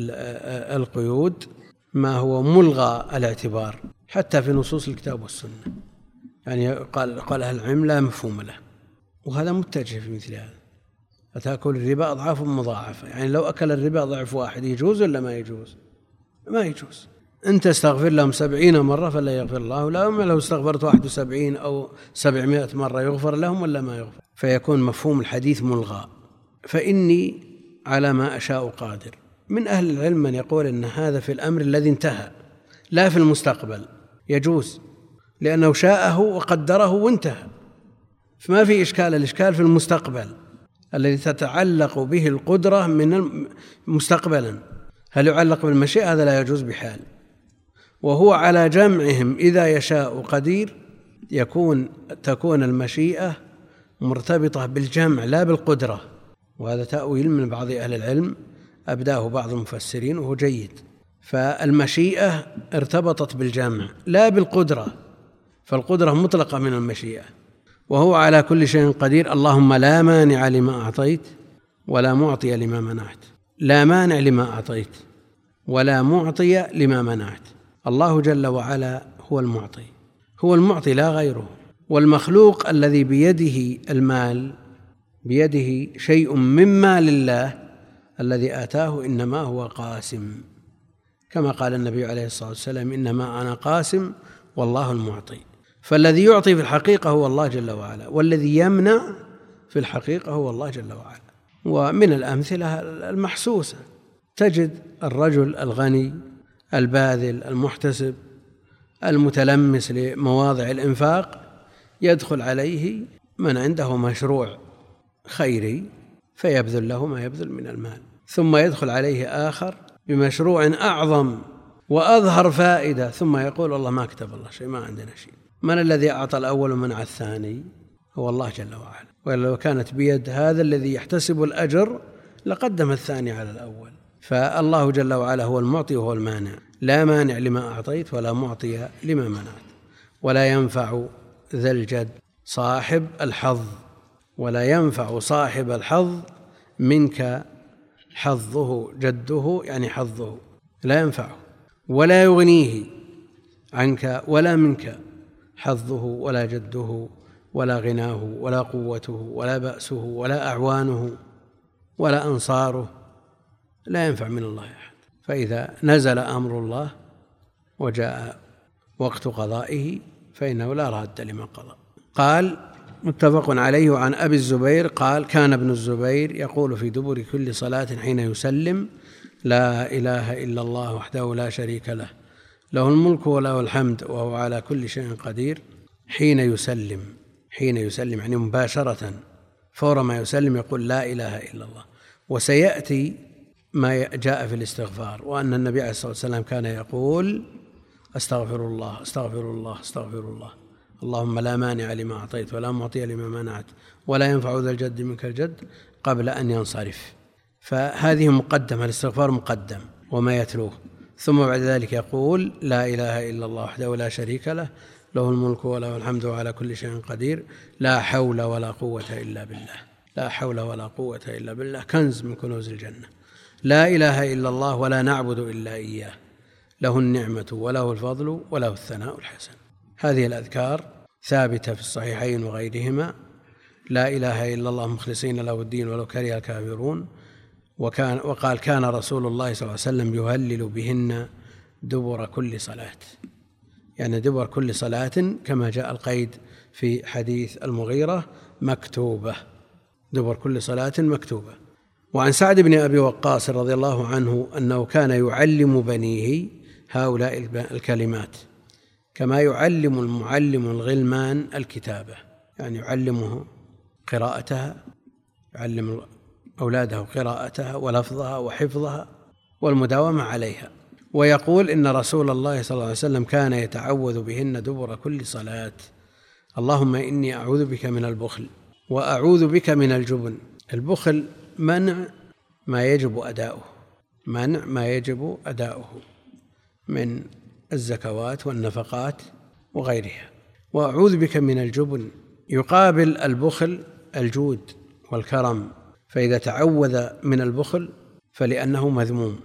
القيود ما هو ملغى الاعتبار حتى في نصوص الكتاب والسنة، يعني قال قال أهل العلم لا مفهوم له، وهذا متجه في مثل هذا. أتاكل الربا أضعاف مضاعفة، يعني لو أكل الربا ضعف واحد يجوز ولا ما يجوز؟ ما يجوز. أنت استغفر لهم سبعين مرة فلا يغفر الله لهم، لو استغفرت واحد وسبعين أو سبعمائة مرة يغفر لهم ولا ما يغفر؟ فيكون مفهوم الحديث ملغى. فإني على ما أشاء قادر. من أهل العلم من يقول أن هذا في الأمر الذي انتهى لا في المستقبل، يجوز لأنه شاءه وقدره وانتهى، فما في إشكال. الإشكال في المستقبل الذي تتعلق به القدرة من مستقبلا، هل يعلق بالمشيئة؟ هذا لا يجوز بحال. وهو على جمعهم إذا يشاء قدير، يكون تكون المشيئة مرتبطة بالجمع لا بالقدرة، وهذا تأويل من بعض أهل العلم أبداه بعض المفسرين وهو جيد. فالمشيئة ارتبطت بالجمع لا بالقدرة، فالقدرة مطلقة من المشيئة. وهو على كل شيء قدير. اللهم لا مانع لما أعطيت ولا معطي لما منعت. لا مانع لما أعطيت ولا معطي لما منعت. الله جل وعلا هو المعطي، هو المعطي لا غيره. والمخلوق الذي بيده المال، بيده شيء من مال الله الذي آتاه إنما هو قاسم، كما قال النبي عليه الصلاة والسلام إنما أنا قاسم والله المعطي. فالذي يعطي في الحقيقة هو الله جل وعلا، والذي يمنع في الحقيقة هو الله جل وعلا. ومن الأمثلة المحسوسة تجد الرجل الغني الباذل المحتسب المتلمس لمواضع الإنفاق يدخل عليه من عنده مشروع خيري فيبذل له ما يبذل من المال، ثم يدخل عليه آخر بمشروع أعظم وأظهر فائدة ثم يقول والله ما كتب الله شيء، ما عندنا شيء. من الذي أعطى الأول ومنع الثاني؟ هو الله جل وعلا. ولو كانت بيد هذا الذي يحتسب الأجر لقدم الثاني على الأول. فالله جل وعلا هو المعطي وهو المانع، لا مانع لما أعطيت ولا معطي لما منعت. ولا ينفع ذا الجد صاحب الحظ، ولا ينفع صاحب الحظ منك حظه، جده يعني حظه لا ينفعه، ولا يغنيه عنك ولا منك حظه ولا جده ولا غناه ولا قوته ولا بأسه ولا أعوانه ولا أنصاره، لا ينفع من الله أحد. فإذا نزل أمر الله وجاء وقت قضائه فإنه لا راد لما قضى. قال متفق عليه. عن أبي الزبير قال كان ابن الزبير يقول في دبر كل صلاة حين يسلم لا إله إلا الله وحده لا شريك له له الملك وله الحمد وهو على كل شيء قدير. حين يسلم، حين يسلم يعني مباشرة فور ما يسلم يقول لا إله إلا الله. وسيأتي ما جاء في الاستغفار، وأن النبي عليه الصلاة والسلام كان يقول أستغفر الله أستغفر الله أستغفر الله اللهم لا مانع لما أعطيت ولا معطي لما منعت ولا ينفع ذا الجد منك الجد قبل أن ينصرف. فهذه مقدمة، الاستغفار مقدم وما يتلوه. ثم بعد ذلك يقول لا إله إلا الله وحده لا شريك له له الملك وله الحمد وعلى كل شيء قدير لا حول ولا قوة إلا بالله. لا حول ولا قوة إلا بالله كنز من كنوز الجنة. لا إله إلا الله ولا نعبد إلا إياه له النعمة وله الفضل وله الثناء الحسن. هذه الأذكار ثابتة في الصحيحين وغيرهما. لا إله إلا الله مخلصين له الدين ولو كره الكافرون. وكان وقال كان رسول الله صلى الله عليه وسلم يهلل بهن دبر كل صلاة، يعني دبر كل صلاة كما جاء القيد في حديث المغيرة مكتوبة، دبر كل صلاة مكتوبة. وعن سعد بن أبي وقاص رضي الله عنه أنه كان يعلم بنيه هؤلاء الكلمات كما يعلم المعلم الغلمان الكتابة، يعني يعلمه قراءتها، يعلم أولاده قراءتها ولفظها وحفظها والمداومة عليها. ويقول إن رسول الله صلى الله عليه وسلم كان يتعوذ بهن دبر كل صلاة اللهم إني أعوذ بك من البخل وأعوذ بك من الجبن. البخل منع ما يجب أداؤه، منع ما يجب أداؤه من الزكوات والنفقات وغيرها. وأعوذ بك من الجبن يقابل البخل الجود والكرم، فإذا تعوذ من البخل فلأنه مذموم،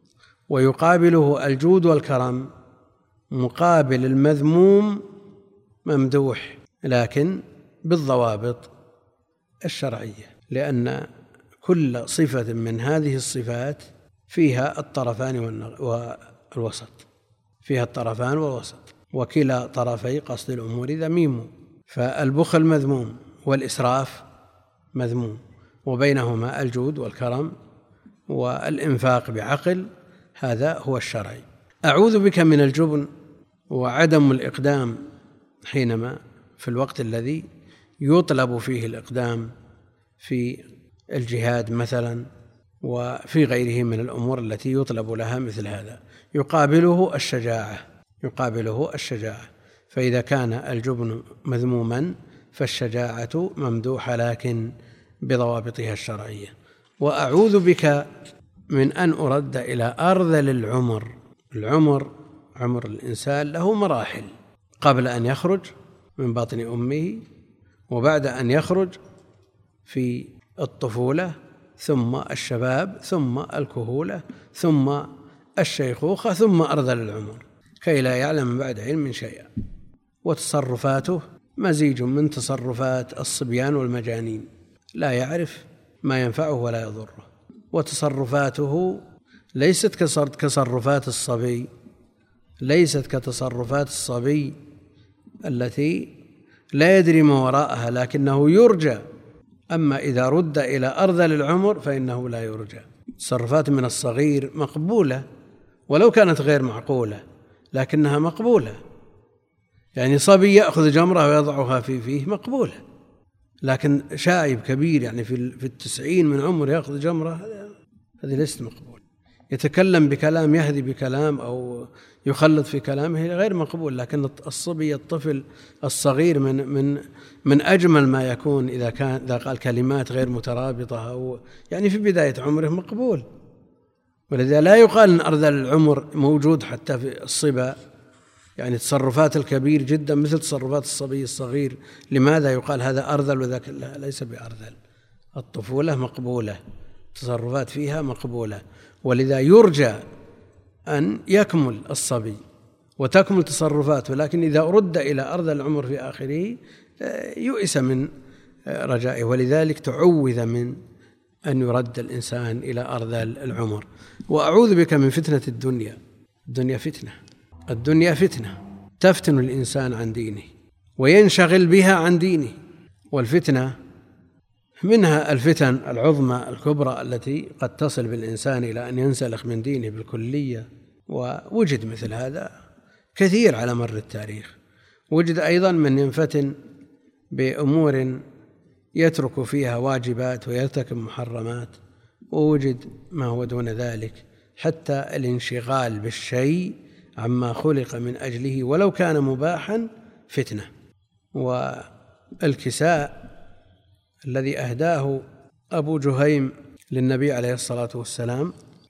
ويقابله الجود والكرم مقابل المذموم ممدوح، لكن بالضوابط الشرعية، لأن كل صفة من هذه الصفات فيها الطرفان والوسط، فيها الطرفان والوسط، وكلا طرفي قصد الأمور ذميم. فالبخل مذموم والإسراف مذموم، وبينهما الجود والكرم والإنفاق بعقل، هذا هو الشرعي. أعوذ بك من الجبن وعدم الإقدام حينما في الوقت الذي يطلب فيه الإقدام في الجهاد مثلا وفي غيره من الأمور التي يطلب لها مثل هذا، يقابله الشجاعة، يقابله الشجاعة. فإذا كان الجبن مذموما فالشجاعة ممدوحة لكن بضوابطها الشرعية. وأعوذ بك من أن أرد إلى أرذل العمر. العمر عمر الإنسان له مراحل، قبل أن يخرج من بطن أمه، وبعد أن يخرج في الطفولة، ثم الشباب، ثم الكهولة، ثم الشيخوخة، ثم أرذل العمر، كي لا يعلم بعد علم شيئا. وتصرفاته مزيج من تصرفات الصبيان والمجانين، لا يعرف ما ينفعه ولا يضره. وتصرفاته ليست كتصرفات الصبي، ليست كتصرفات الصبي التي لا يدري ما وراءها لكنه يرجى. أما إذا رد إلى أرذل العمر فإنه لا يرجى. تصرفات من الصغير مقبولة ولو كانت غير معقولة لكنها مقبولة. يعني صبي يأخذ جمرة ويضعها في فيه مقبولة، لكن شايب كبير يعني في في التسعين من عمره يأخذ جمرة، هذه ليست مقبول. يتكلم بكلام يهدي بكلام أو يخلط في كلامه غير مقبول. لكن الصبي الطفل الصغير من من من أجمل ما يكون إذا كان إذا قال كلمات غير مترابطة أو يعني في بداية عمره مقبول. ولذا لا يقال أن أرذل العمر موجود حتى في الصبا، يعني تصرفات الكبير جدا مثل تصرفات الصبي الصغير. لماذا يقال هذا أرذل وذاك لا، ليس بأرذل. الطفولة مقبولة، تصرفات فيها مقبولة، ولذا يرجى أن يكمل الصبي وتكمل تصرفاته. لكن إذا رد إلى أرذل العمر في آخره يؤس من رجائه، ولذلك تعوذ من أن يرد الإنسان إلى أرذل العمر. وأعوذ بك من فتنة الدنيا. الدنيا فتنة، الدنيا فتنة تفتن الإنسان عن دينه وينشغل بها عن دينه. والفتنة منها الفتن العظمى الكبرى التي قد تصل بالإنسان إلى أن ينسلخ من دينه بالكلية، ووجد مثل هذا كثير على مر التاريخ. وجد أيضا من ينفتن بأمور يترك فيها واجبات ويرتكب محرمات، ووجد ما هو دون ذلك، حتى الانشغال بالشيء عما خلق من أجله ولو كان مباحا فتنة. والكساء الذي أهداه أبو جهيم للنبي عليه الصلاة والسلام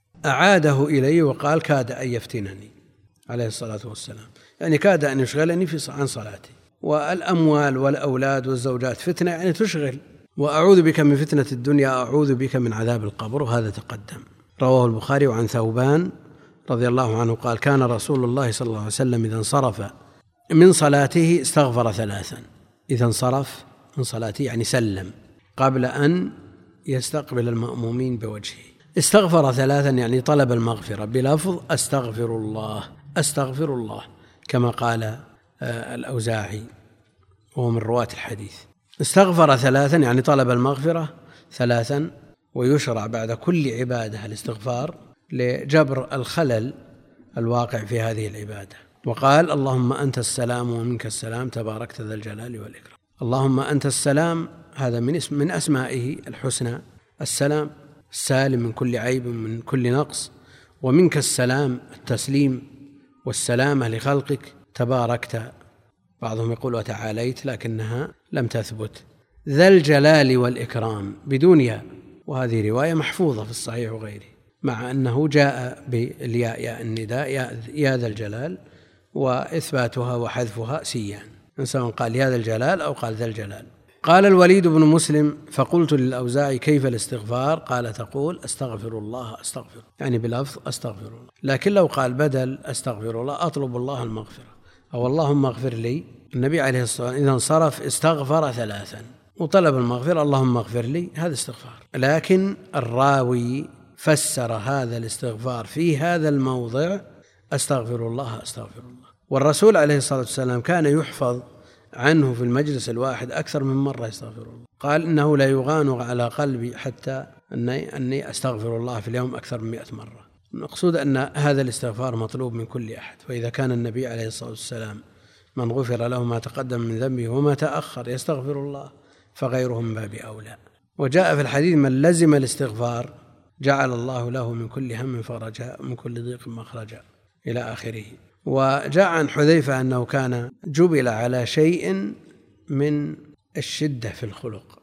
أعاده إليه وقال كاد أن يفتنني عليه الصلاة والسلام، يعني كاد أن يشغلني في عن صلاتي. والأموال والأولاد والزوجات فتنة يعني تشغل. وأعوذ بك من فتنة الدنيا، أعوذ بك من عذاب القبر، وهذا تقدم. رواه البخاري. وعن ثوبان رضي الله عنه قال كان رسول الله صلى الله عليه وسلم إذا انصرف من صلاته استغفر ثلاثا. إذا انصرف من صلاته يعني سلم قبل أن يستقبل المأمومين بوجهه، استغفر ثلاثا يعني طلب المغفرة بلفظ أستغفر الله أستغفر الله، كما قال الأوزاعي وهو من رواة الحديث. استغفر ثلاثا يعني طلب المغفرة ثلاثا. ويشرع بعد كل عبادة الاستغفار لجبر الخلل الواقع في هذه العبادة. وقال اللهم أنت السلام ومنك السلام تباركت ذا الجلال والإكرام. اللهم أنت السلام، هذا من اسم من أسمائه الحسنى، السلام السالم من كل عيب من كل نقص، ومنك السلام التسليم والسلامة لخلقك، تباركت، بعضهم يقول وتعاليت لكنها لم تثبت، ذا الجلال والإكرام بدون ياء، وهذه رواية محفوظة في الصحيح وغيره، مع أنه جاء بالياء ياء النداء يا ذا الجلال، وإثباتها وحذفها سيان، سواء قال يا ذا الجلال أو قال ذا الجلال. قال الوليد بن مسلم فقلت للأوزاعي كيف الاستغفار؟ قال تقول أستغفر الله أستغفر، يعني بلفظ أستغفر الله. لكن لو قال بدل أستغفر الله أطلب الله المغفرة أو اللهم اغفر لي، النبي عليه الصلاة والسلام إذا انصرف استغفر ثلاثا وطلب المغفرة اللهم اغفر لي، هذا استغفار. لكن الراوي فسر هذا الاستغفار في هذا الموضع أستغفر الله أستغفر الله. والرسول عليه الصلاة والسلام كان يحفظ عنه في المجلس الواحد أكثر من مرة يستغفر الله، قال إنه لا يغان على قلبي حتى أني, أني أستغفر الله في اليوم أكثر من مئة مرة. المقصود أن هذا الاستغفار مطلوب من كل أحد. وإذا كان النبي عليه الصلاة والسلام من غفر له ما تقدم من ذنبه وما تأخر يستغفر الله، فغيره من باب أولى. وجاء في الحديث من لزم الاستغفار جعل الله له من كل هم فرجا من كل ضيق مخرجا إلى آخره. وجاء عن حذيفة أنه كان جبل على شيء من الشدة في الخلق،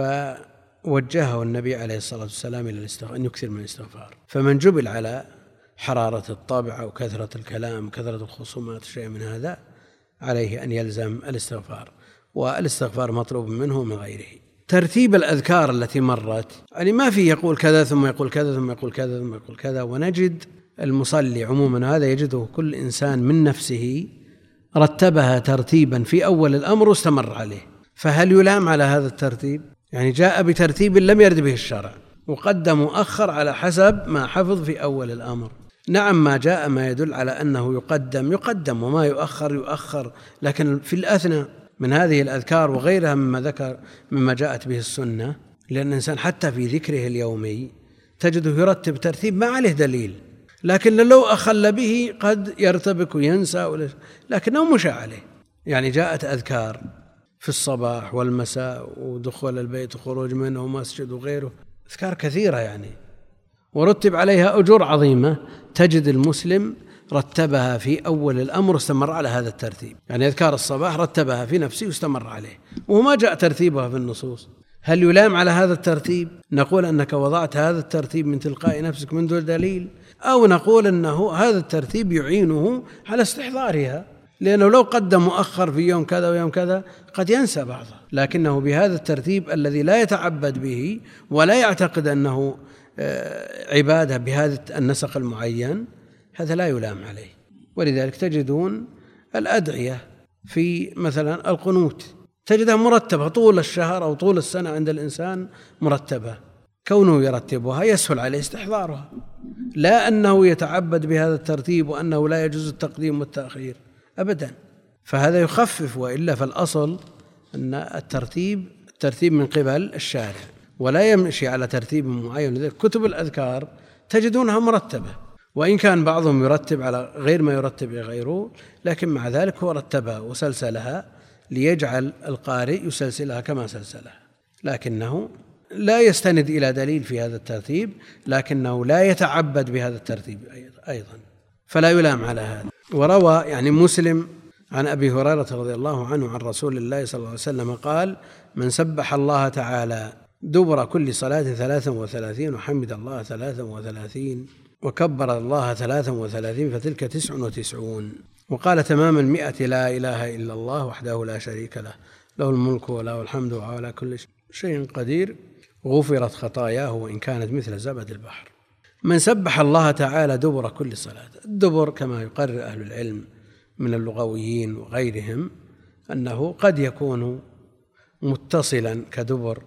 فوجهه النبي عليه الصلاة والسلام إلى الاستغفار، أن يكثر من الاستغفار. فمن جبل على حرارة الطبع أو كثرة الكلام كثرة الخصومات شيء من هذا عليه أن يلزم الاستغفار، والاستغفار مطلوب منه من غيره. ترتيب الأذكار التي مرت يعني ما في يقول كذا ثم يقول كذا ثم يقول كذا ثم يقول كذا. ونجد المصلي عموما هذا يجده كل إنسان من نفسه رتبها ترتيبا في أول الأمر واستمر عليه، فهل يلام على هذا الترتيب؟ يعني جاء بترتيب لم يرد به الشرع وقدم مؤخر على حسب ما حفظ في أول الأمر. نعم ما جاء ما يدل على أنه يقدم يقدم وما يؤخر يؤخر، لكن في الأثنى من هذه الأذكار وغيرها مما ذكر مما جاءت به السنة، لأن الإنسان حتى في ذكره اليومي تجده يرتب ترتيب ما عليه دليل، لكن لو أخل به قد يرتبك وينسى، لكنه مشى عليه. يعني جاءت أذكار في الصباح والمساء ودخول البيت وخروج منه ومسجد وغيره، أذكار كثيرة يعني، ورتب عليها أجور عظيمة. تجد المسلم رتبها في أول الأمر واستمر على هذا الترتيب. يعني أذكار الصباح رتبها في نفسه واستمر عليه، وما جاء ترتيبها في النصوص. هل يلام على هذا الترتيب؟ نقول أنك وضعت هذا الترتيب من تلقاء نفسك من دون دليل، أو نقول أنه هذا الترتيب يعينه على استحضارها، لأنه لو قدم مؤخر في يوم كذا ويوم كذا قد ينسى بعضه، لكنه بهذا الترتيب الذي لا يتعبد به ولا يعتقد أنه عبادة بهذا النسق المعين، هذا لا يلام عليه. ولذلك تجدون الأدعية في مثلا القنوت تجدها مرتبة طول الشهر أو طول السنة عند الإنسان مرتبة، كونه يرتبها يسهل عليه استحضارها، لا أنه يتعبد بهذا الترتيب وأنه لا يجوز التقديم والتأخير أبدا، فهذا يخفف. وإلا فالأصل أن الترتيب الترتيب من قبل الشارع ولا يمشي على ترتيب معين. لذلك كتب الأذكار تجدونها مرتبة، وإن كان بعضهم يرتب على غير ما يرتب غيره، لكن مع ذلك هو رتبها وسلسلها ليجعل القارئ يسلسلها كما سلسلها، لكنه لا يستند إلى دليل في هذا الترتيب، لكنه لا يتعبد بهذا الترتيب أيضا، فلا يلام على هذا. وروى يعني مسلم عن أبي هريرة رضي الله عنه عن رسول الله صلى الله عليه وسلم قال: من سبح الله تعالى دبر كل صلاة ثلاثا وثلاثين وحمد الله ثلاثا وثلاثين وكبر الله ثلاثا وثلاثين فتلك تسع وتسعون. وقال تمام المئة: لا إله إلا الله وحده لا شريك له، له الملك وله الحمد وهو على كل شيء قدير، غفرت خطاياه وإن كانت مثل زبد البحر. من سبح الله تعالى دبر كل صلاة. الدبر كما يقرر أهل العلم من اللغويين وغيرهم أنه قد يكون متصلا كدبر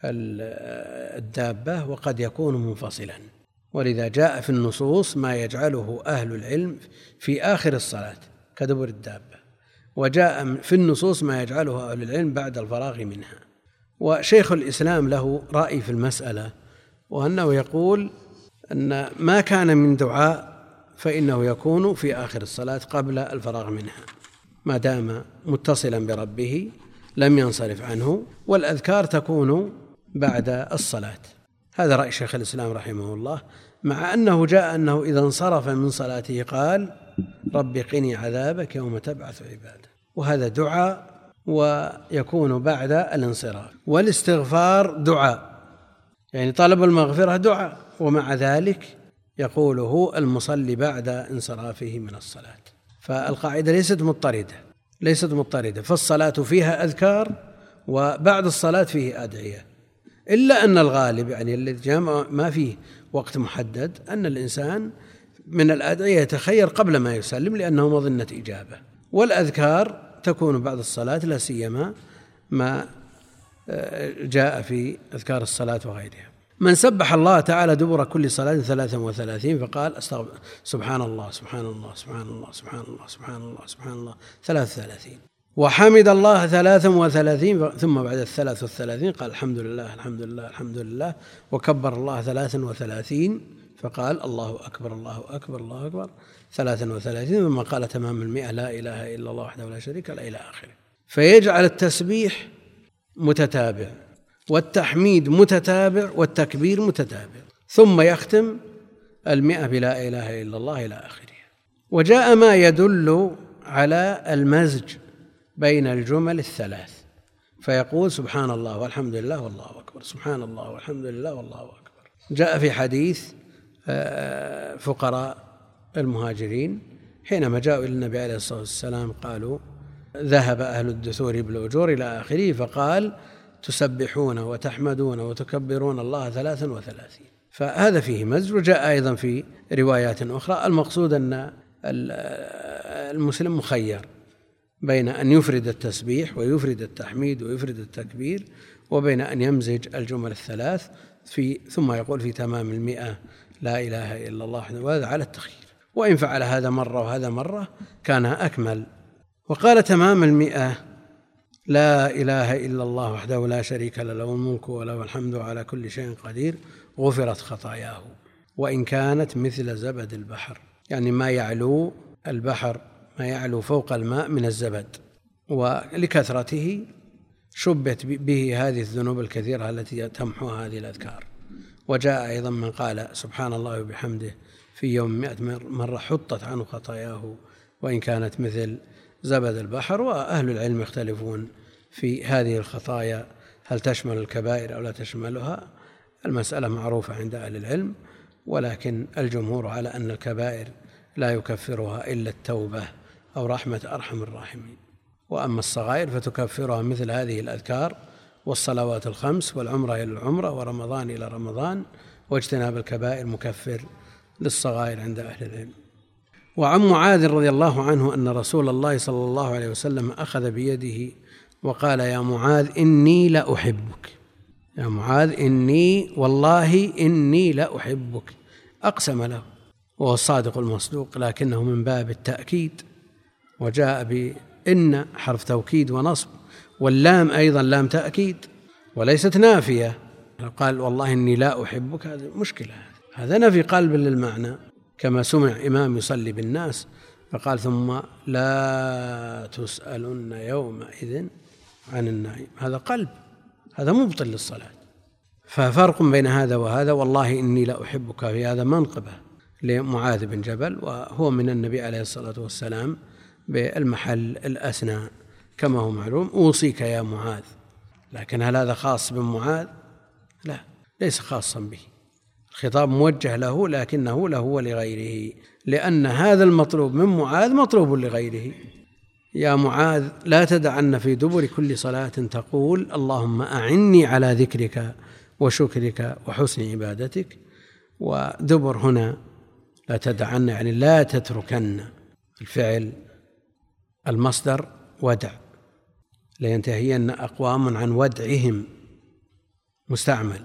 الدابة وقد يكون منفصلا، ولذا جاء في النصوص ما يجعله أهل العلم في آخر الصلاة كدبر الدابة، وجاء في النصوص ما يجعله أهل العلم بعد الفراغ منها. وشيخ الإسلام له رأي في المسألة، وأنه يقول أن ما كان من دعاء فإنه يكون في آخر الصلاة قبل الفراغ منها، ما دام متصلا بربه لم ينصرف عنه، والأذكار تكون بعد الصلاة. هذا رأي شيخ الإسلام رحمه الله، مع أنه جاء أنه إذا انصرف من صلاته قال: رب قني عذابك يوم تبعث عبادك، وهذا دعاء ويكون بعد الانصراف. والاستغفار دعاء، يعني طلب المغفرة دعاء، ومع ذلك يقوله المصلي بعد انصرافه من الصلاة. فالقاعدة ليست مضطردة ليست مضطردة فالصلاة فيها أذكار وبعد الصلاة فيه أدعية، إلا أن الغالب يعني الذي جاء ما فيه وقت محدد أن الإنسان من الأدعية يتخير قبل ما يسلم لأنه مظنة إجابة، والأذكار تكون بعد الصلاة، لا سيما ما جاء في أذكار الصلاة وغيرها. من سبح الله تعالى دبر كل صلاة ثلاثا وثلاثين فقال: أستغفر سبحان الله سبحان الله سبحان الله سبحان الله سبحان الله سبحان الله ثلاث وثلاثين، وحمد الله ثلاثا وثلاثين، ثم بعد الثلاث والثلاثين قال: الحمد لله الحمد لله الحمد لله، وكبر الله ثلاثا وثلاثين فقال: الله أكبر الله أكبر الله أكبر ثلاثا وثلاثين، ثم قال تمام المئة: لا إله إلا الله وحده لا شريك له، إلى آخره. فيجعل التسبيح متتابع والتحميد متتابع والتكبير متتابع، ثم يختم المئة بلا إله إلا الله إلى آخره. وجاء ما يدل على المزج بين الجمل الثلاث، فيقول: سبحان الله والحمد لله والله أكبر، سبحان الله والحمد لله والله أكبر. جاء في حديث فقراء المهاجرين حينما جاءوا إلى النبي عليه الصلاة والسلام قالوا: ذهب أهل الدثور بالأجور إلى آخره، فقال: تسبحون وتحمدون وتكبرون الله ثلاثا وثلاثين. فهذا فيه مزج. وجاء أيضا في روايات أخرى المقصود أن المسلم مخير بين أن يفرد التسبيح ويفرد التحميد ويفرد التكبير، وبين أن يمزج الجمل الثلاث في ثم يقول في تمام المئة: لا إله إلا الله، وهذا على التخيير، وإن فعل هذا مرة وهذا مرة كان أكمل. وقال تمام المئة: لا إله إلا الله وحده لا شريك له، له الملك وله الحمد على كل شيء قدير، غفرت خطاياه وإن كانت مثل زبد البحر، يعني ما يعلو البحر، ما يعلو فوق الماء من الزبد، ولكثرته شبت به هذه الذنوب الكثيرة التي تمحوها هذه الأذكار. وجاء أيضا من قال سبحان الله وبحمده في يوم مئة مرة حطت عنه خطاياه وإن كانت مثل زبد البحر. وأهل العلم يختلفون في هذه الخطايا، هل تشمل الكبائر أو لا تشملها؟ المسألة معروفة عند أهل العلم، ولكن الجمهور على أن الكبائر لا يكفرها إلا التوبة أو رحمة أرحم الراحمين، وأما الصغائر فتكفرها مثل هذه الأذكار والصلوات الخمس والعمرة إلى العمرة ورمضان إلى رمضان، واجتناب الكبائر مكفر للصغائر عند أهل العلم. وعن معاذ رضي الله عنه أن رسول الله صلى الله عليه وسلم أخذ بيده وقال يا معاذ إني لأحبك، يا معاذ إني والله إني لأحبك، أقسم له، وهو الصادق المصدوق، لكنه من باب التأكيد، وجاء بإن حرف توكيد ونصب، واللام أيضا لام تأكيد وليست نافية. قال والله إني لا أحبك، هذه مشكلة، هذا نفي قلب للمعنى، كما سمع إمام يصلي بالناس فقال ثم لا تسألن يومئذ عن النعيم، هذا قلب، هذا مبطل للصلاة. ففرق بين هذا وهذا. والله إني لا أحبك في هذا منقبة لمعاذ بن جبل، وهو من النبي عليه الصلاة والسلام بالمحل الأسنى كما هو معلوم، أوصيك يا معاذ. لكن هل هذا خاص بمعاذ؟ لا، ليس خاصا به، الخطاب موجه له لكنه له ولغيره، لأن هذا المطلوب من معاذ مطلوب لغيره. يا معاذ لا تدعن في دبر كل صلاة تقول اللهم أعني على ذكرك وشكرك وحسن عبادتك. ودبر هنا لا تدعن يعني لا تتركن، الفعل المصدر ودع، لينتهين أقوام عن ودعهم مستعمل،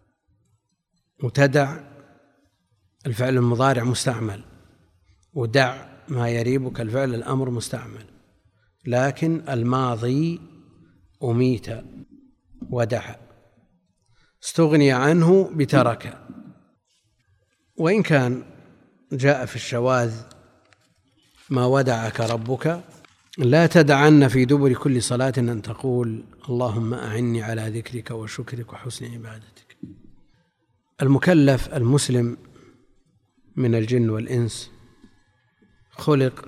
وتدع الفعل المضارع مستعمل، ودع ما يريبك الفعل الأمر مستعمل، لكن الماضي أميت ودع، استغني عنه بترك. وإن كان جاء في الشواذ ما ودعك ربك، لا تدعن في دبر كل صلاة أن تقول اللهم أعني على ذكرك وشكرك وحسن عبادتك. المكلف المسلم من الجن والإنس خلق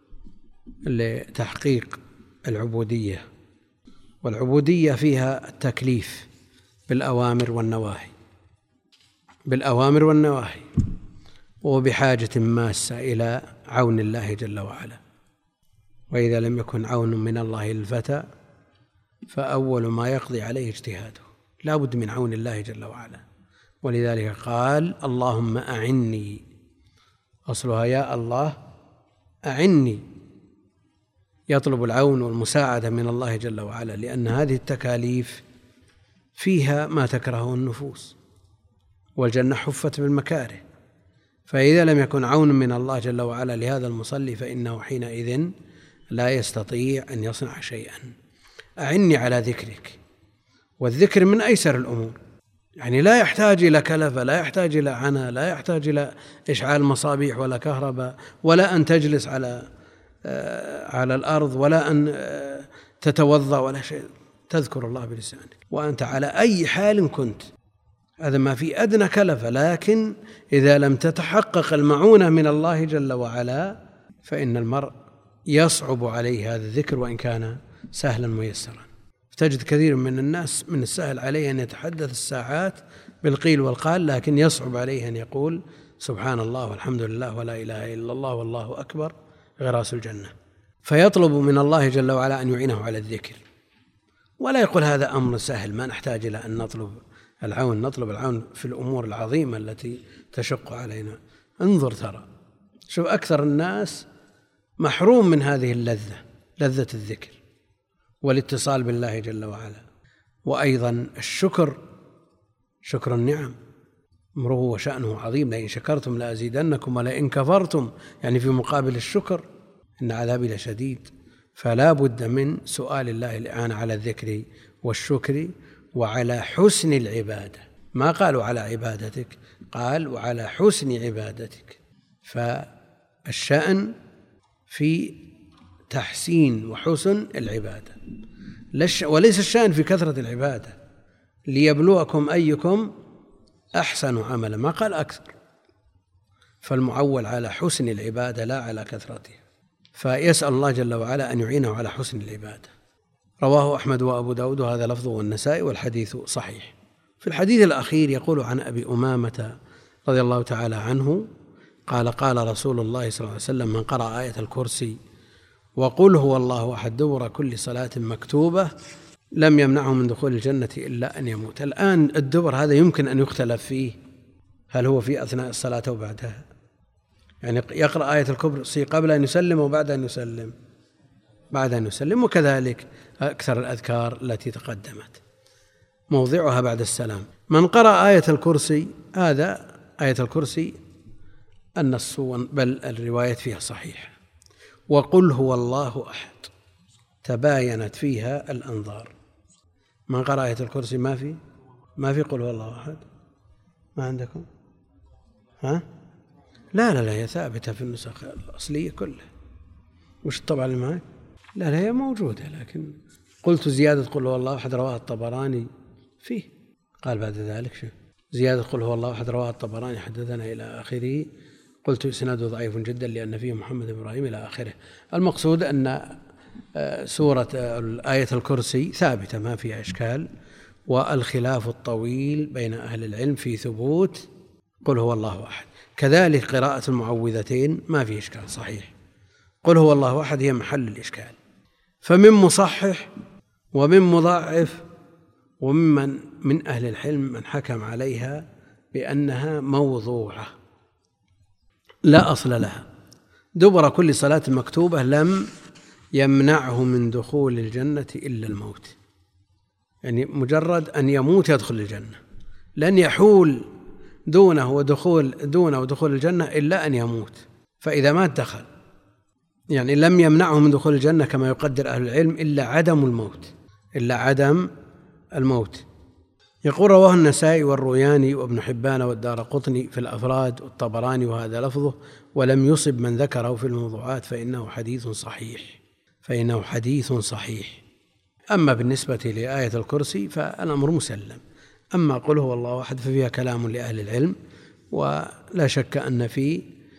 لتحقيق العبودية، والعبودية فيها التكليف بالأوامر والنواهي، بالأوامر والنواهي، وبحاجة ماسة إلى عون الله جل وعلا. وإذا لم يكن عون من الله للفتى فأول ما يقضي عليه اجتهاده، لا بد من عون الله جل وعلا. ولذلك قال اللهم أعني، أصلها يا الله أعني، يطلب العون والمساعدة من الله جل وعلا، لأن هذه التكاليف فيها ما تكرهه النفوس، والجنة حفت بالمكاره. فإذا لم يكن عون من الله جل وعلا لهذا المصلي فإنه حينئذ لا يستطيع أن يصنع شيئا. أعني على ذكرك، والذكر من أيسر الأمور، يعني لا يحتاج إلى كلفة، لا يحتاج إلى عناء، لا يحتاج إلى إشعال مصابيح ولا كهرباء، ولا أن تجلس على على الأرض، ولا أن تتوضأ ولا شيء، تذكر الله بلسانك وأنت على أي حال كنت، هذا ما في أدنى كلفة. لكن إذا لم تتحقق المعونة من الله جل وعلا فإن المرء يصعب عليه هذا الذكر وإن كان سهلا ميسرا. تجد كثير من الناس من السهل عليه أن يتحدث الساعات بالقيل والقال، لكن يصعب عليه أن يقول سبحان الله والحمد لله ولا إله إلا الله والله أكبر غراس الجنة. فيطلب من الله جل وعلا أن يعينه على الذكر، ولا يقول هذا أمر سهل ما نحتاج إلى أن نطلب العون، نطلب العون في الأمور العظيمة التي تشق علينا. انظر ترى، شوف أكثر الناس محروم من هذه اللذة، لذة الذكر والاتصال بالله جل وعلا. وأيضا الشكر، شكر النعم أمره وشأنه عظيم، لئن شكرتم لأزيدنكم ولئن كفرتم، يعني في مقابل الشكر إن عذابي لشديد. فلا بد من سؤال الله الإعانة على الذكر والشكر وعلى حسن العبادة. ما قالوا على عبادتك، قال وعلى حسن عبادتك. فالشأن في تحسين وحسن العبادة، وليس الشأن في كثرة العبادة، ليبلوكم أيكم أحسن عملا، ما قال أكثر. فالمعول على حسن العبادة لا على كثرتها، فيسأل الله جل وعلا أن يعينه على حسن العبادة. رواه أحمد وأبو داود وهذا لفظه والنسائي والحديث صحيح. في الحديث الأخير يقول عن أبي أمامة رضي الله تعالى عنه قال قال رسول الله صلى الله عليه وسلم من قرأ آية الكرسي وقل هو الله أحد دبر كل صلاة مكتوبة لم يمنعه من دخول الجنة إلا أن يموت. الآن الدبر هذا يمكن أن يختلف فيه، هل هو في أثناء الصلاة أو بعدها؟ يعني يقرأ آية الكرسي قبل أن يسلم وبعد أن يسلم؟ بعد أن يسلم. وكذلك أكثر الأذكار التي تقدمت موضعها بعد السلام. من قرأ آية الكرسي، هذا آية الكرسي النص بل الرواية فيها صحيحة. وقل هو الله أحد تباينت فيها الأنظار. من قرأ آية الكرسي ما في ما في قل هو الله أحد، ما عندكم؟ ها؟ لا لا لا هي ثابتة في النسخ الأصلية كلها. وش الطبعة اللي معك؟ لا لا هي موجودة، لكن قلت زيادة قل هو الله أحد رواها الطبراني فيه. قال بعد ذلك شو زيادة قل هو الله أحد رواها الطبراني حدثنا إلى آخره. قلت إسناده ضعيف جدا لأن فيه محمد بن إبراهيم إلى آخره. المقصود أن سورة آية الكرسي ثابتة ما فيها إشكال، والخلاف الطويل بين أهل العلم في ثبوت قل هو الله أحد. كذلك قراءة المعوذتين ما فيه إشكال صحيح، قل هو الله أحد هي محل الإشكال. فمن مصحح ومن مضاعف وممن من أهل العلم من حكم عليها بأنها موضوعة لا أصل لها. دبر كل صلاة مكتوبة لم يمنعه من دخول الجنة إلا الموت، يعني مجرد أن يموت يدخل الجنة، لن يحول دونه ودخول دونه ودخول الجنة إلا أن يموت. فإذا مات دخل، يعني لم يمنعه من دخول الجنة كما يقدر أهل العلم إلا عدم الموت إلا عدم الموت. يقول رواه النسائي والروياني وابن حبان والدارقطني في الأفراد والطبراني وهذا لفظه ولم يصب من ذكره في الموضوعات فإنه حديث صحيح فإنه حديث صحيح. أما بالنسبة لآية الكرسي فالأمر مسلم. أما قل هو الله أحد ففيها كلام لأهل العلم، ولا شك أن في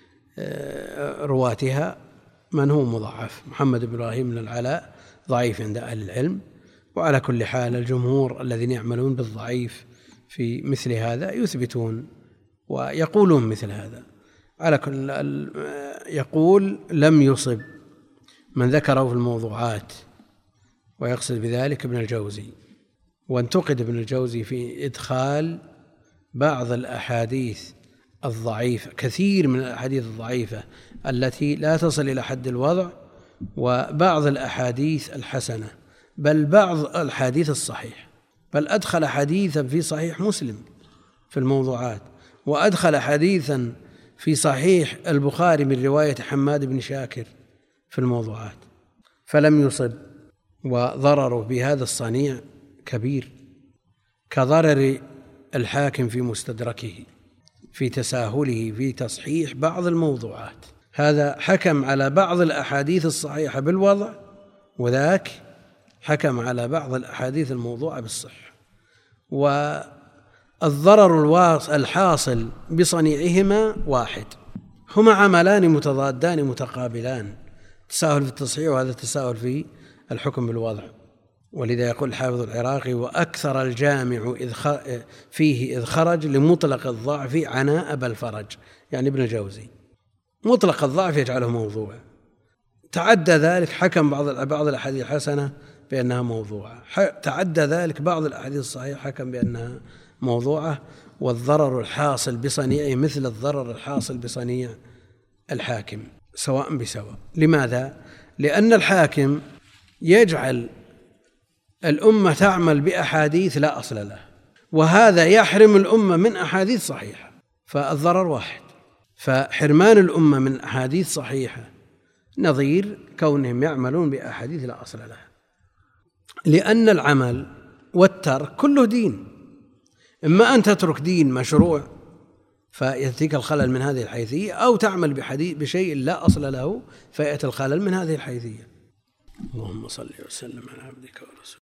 رواتها من هو مضاعف. محمد بن إبراهيم بن العلاء ضعيف عند أهل العلم، وعلى كل حال الجمهور الذين يعملون بالضعيف في مثل هذا يثبتون ويقولون مثل هذا. على كل يقول لم يصب من ذكره في الموضوعات، ويقصد بذلك ابن الجوزي. وانتقد ابن الجوزي في إدخال بعض الأحاديث الضعيفة، كثير من الأحاديث الضعيفة التي لا تصل إلى حد الوضع، وبعض الأحاديث الحسنة، بل بعض الحديث الصحيح، بل أدخل حديثا في صحيح مسلم في الموضوعات، وأدخل حديثا في صحيح البخاري من رواية حماد بن شاكر في الموضوعات، فلم يصب. وضرره بهذا الصنيع كبير كضرر الحاكم في مستدركه في تساهله في تصحيح بعض الموضوعات. هذا حكم على بعض الأحاديث الصحيحة بالوضع، وذاك حكم على بعض الأحاديث الموضوعة بالصحة. والضرر الحاصل بصنيعهما واحد، هما عملان متضادان متقابلان، تساهل في التصحيح وهذا تساهل في الحكم بالوضع. ولذا يقول الحافظ العراقي وأكثر الجامع إذ فيه إذ خرج لمطلق الضعف عناء أبا الفرج، يعني ابن الجوزي مطلق الضعف يجعله موضوع. تعدى ذلك حكم بعض بعض الأحاديث الحسنة بأنها موضوعة، تعدى ذلك بعض الأحاديث الصحيحة حكم بأنها موضوعة. والضرر الحاصل بصنيعه مثل الضرر الحاصل بصنيع الحاكم سواء بسواء. لماذا؟ لأن الحاكم يجعل الأمة تعمل بأحاديث لا أصل لها، وهذا يحرم الأمة من أحاديث صحيحة، فالضرر واحد. فحرمان الأمة من أحاديث صحيحة نظير كونهم يعملون بأحاديث لا أصل لها، لأن العمل والترك كله دين. إما أن تترك دين مشروع فيأتيك الخلل من هذه الحيثية، أو تعمل بحديث بشيء لا أصل له فيأتي الخلل من هذه الحيثية. اللهم صل وسلم على عبدك ورسولك.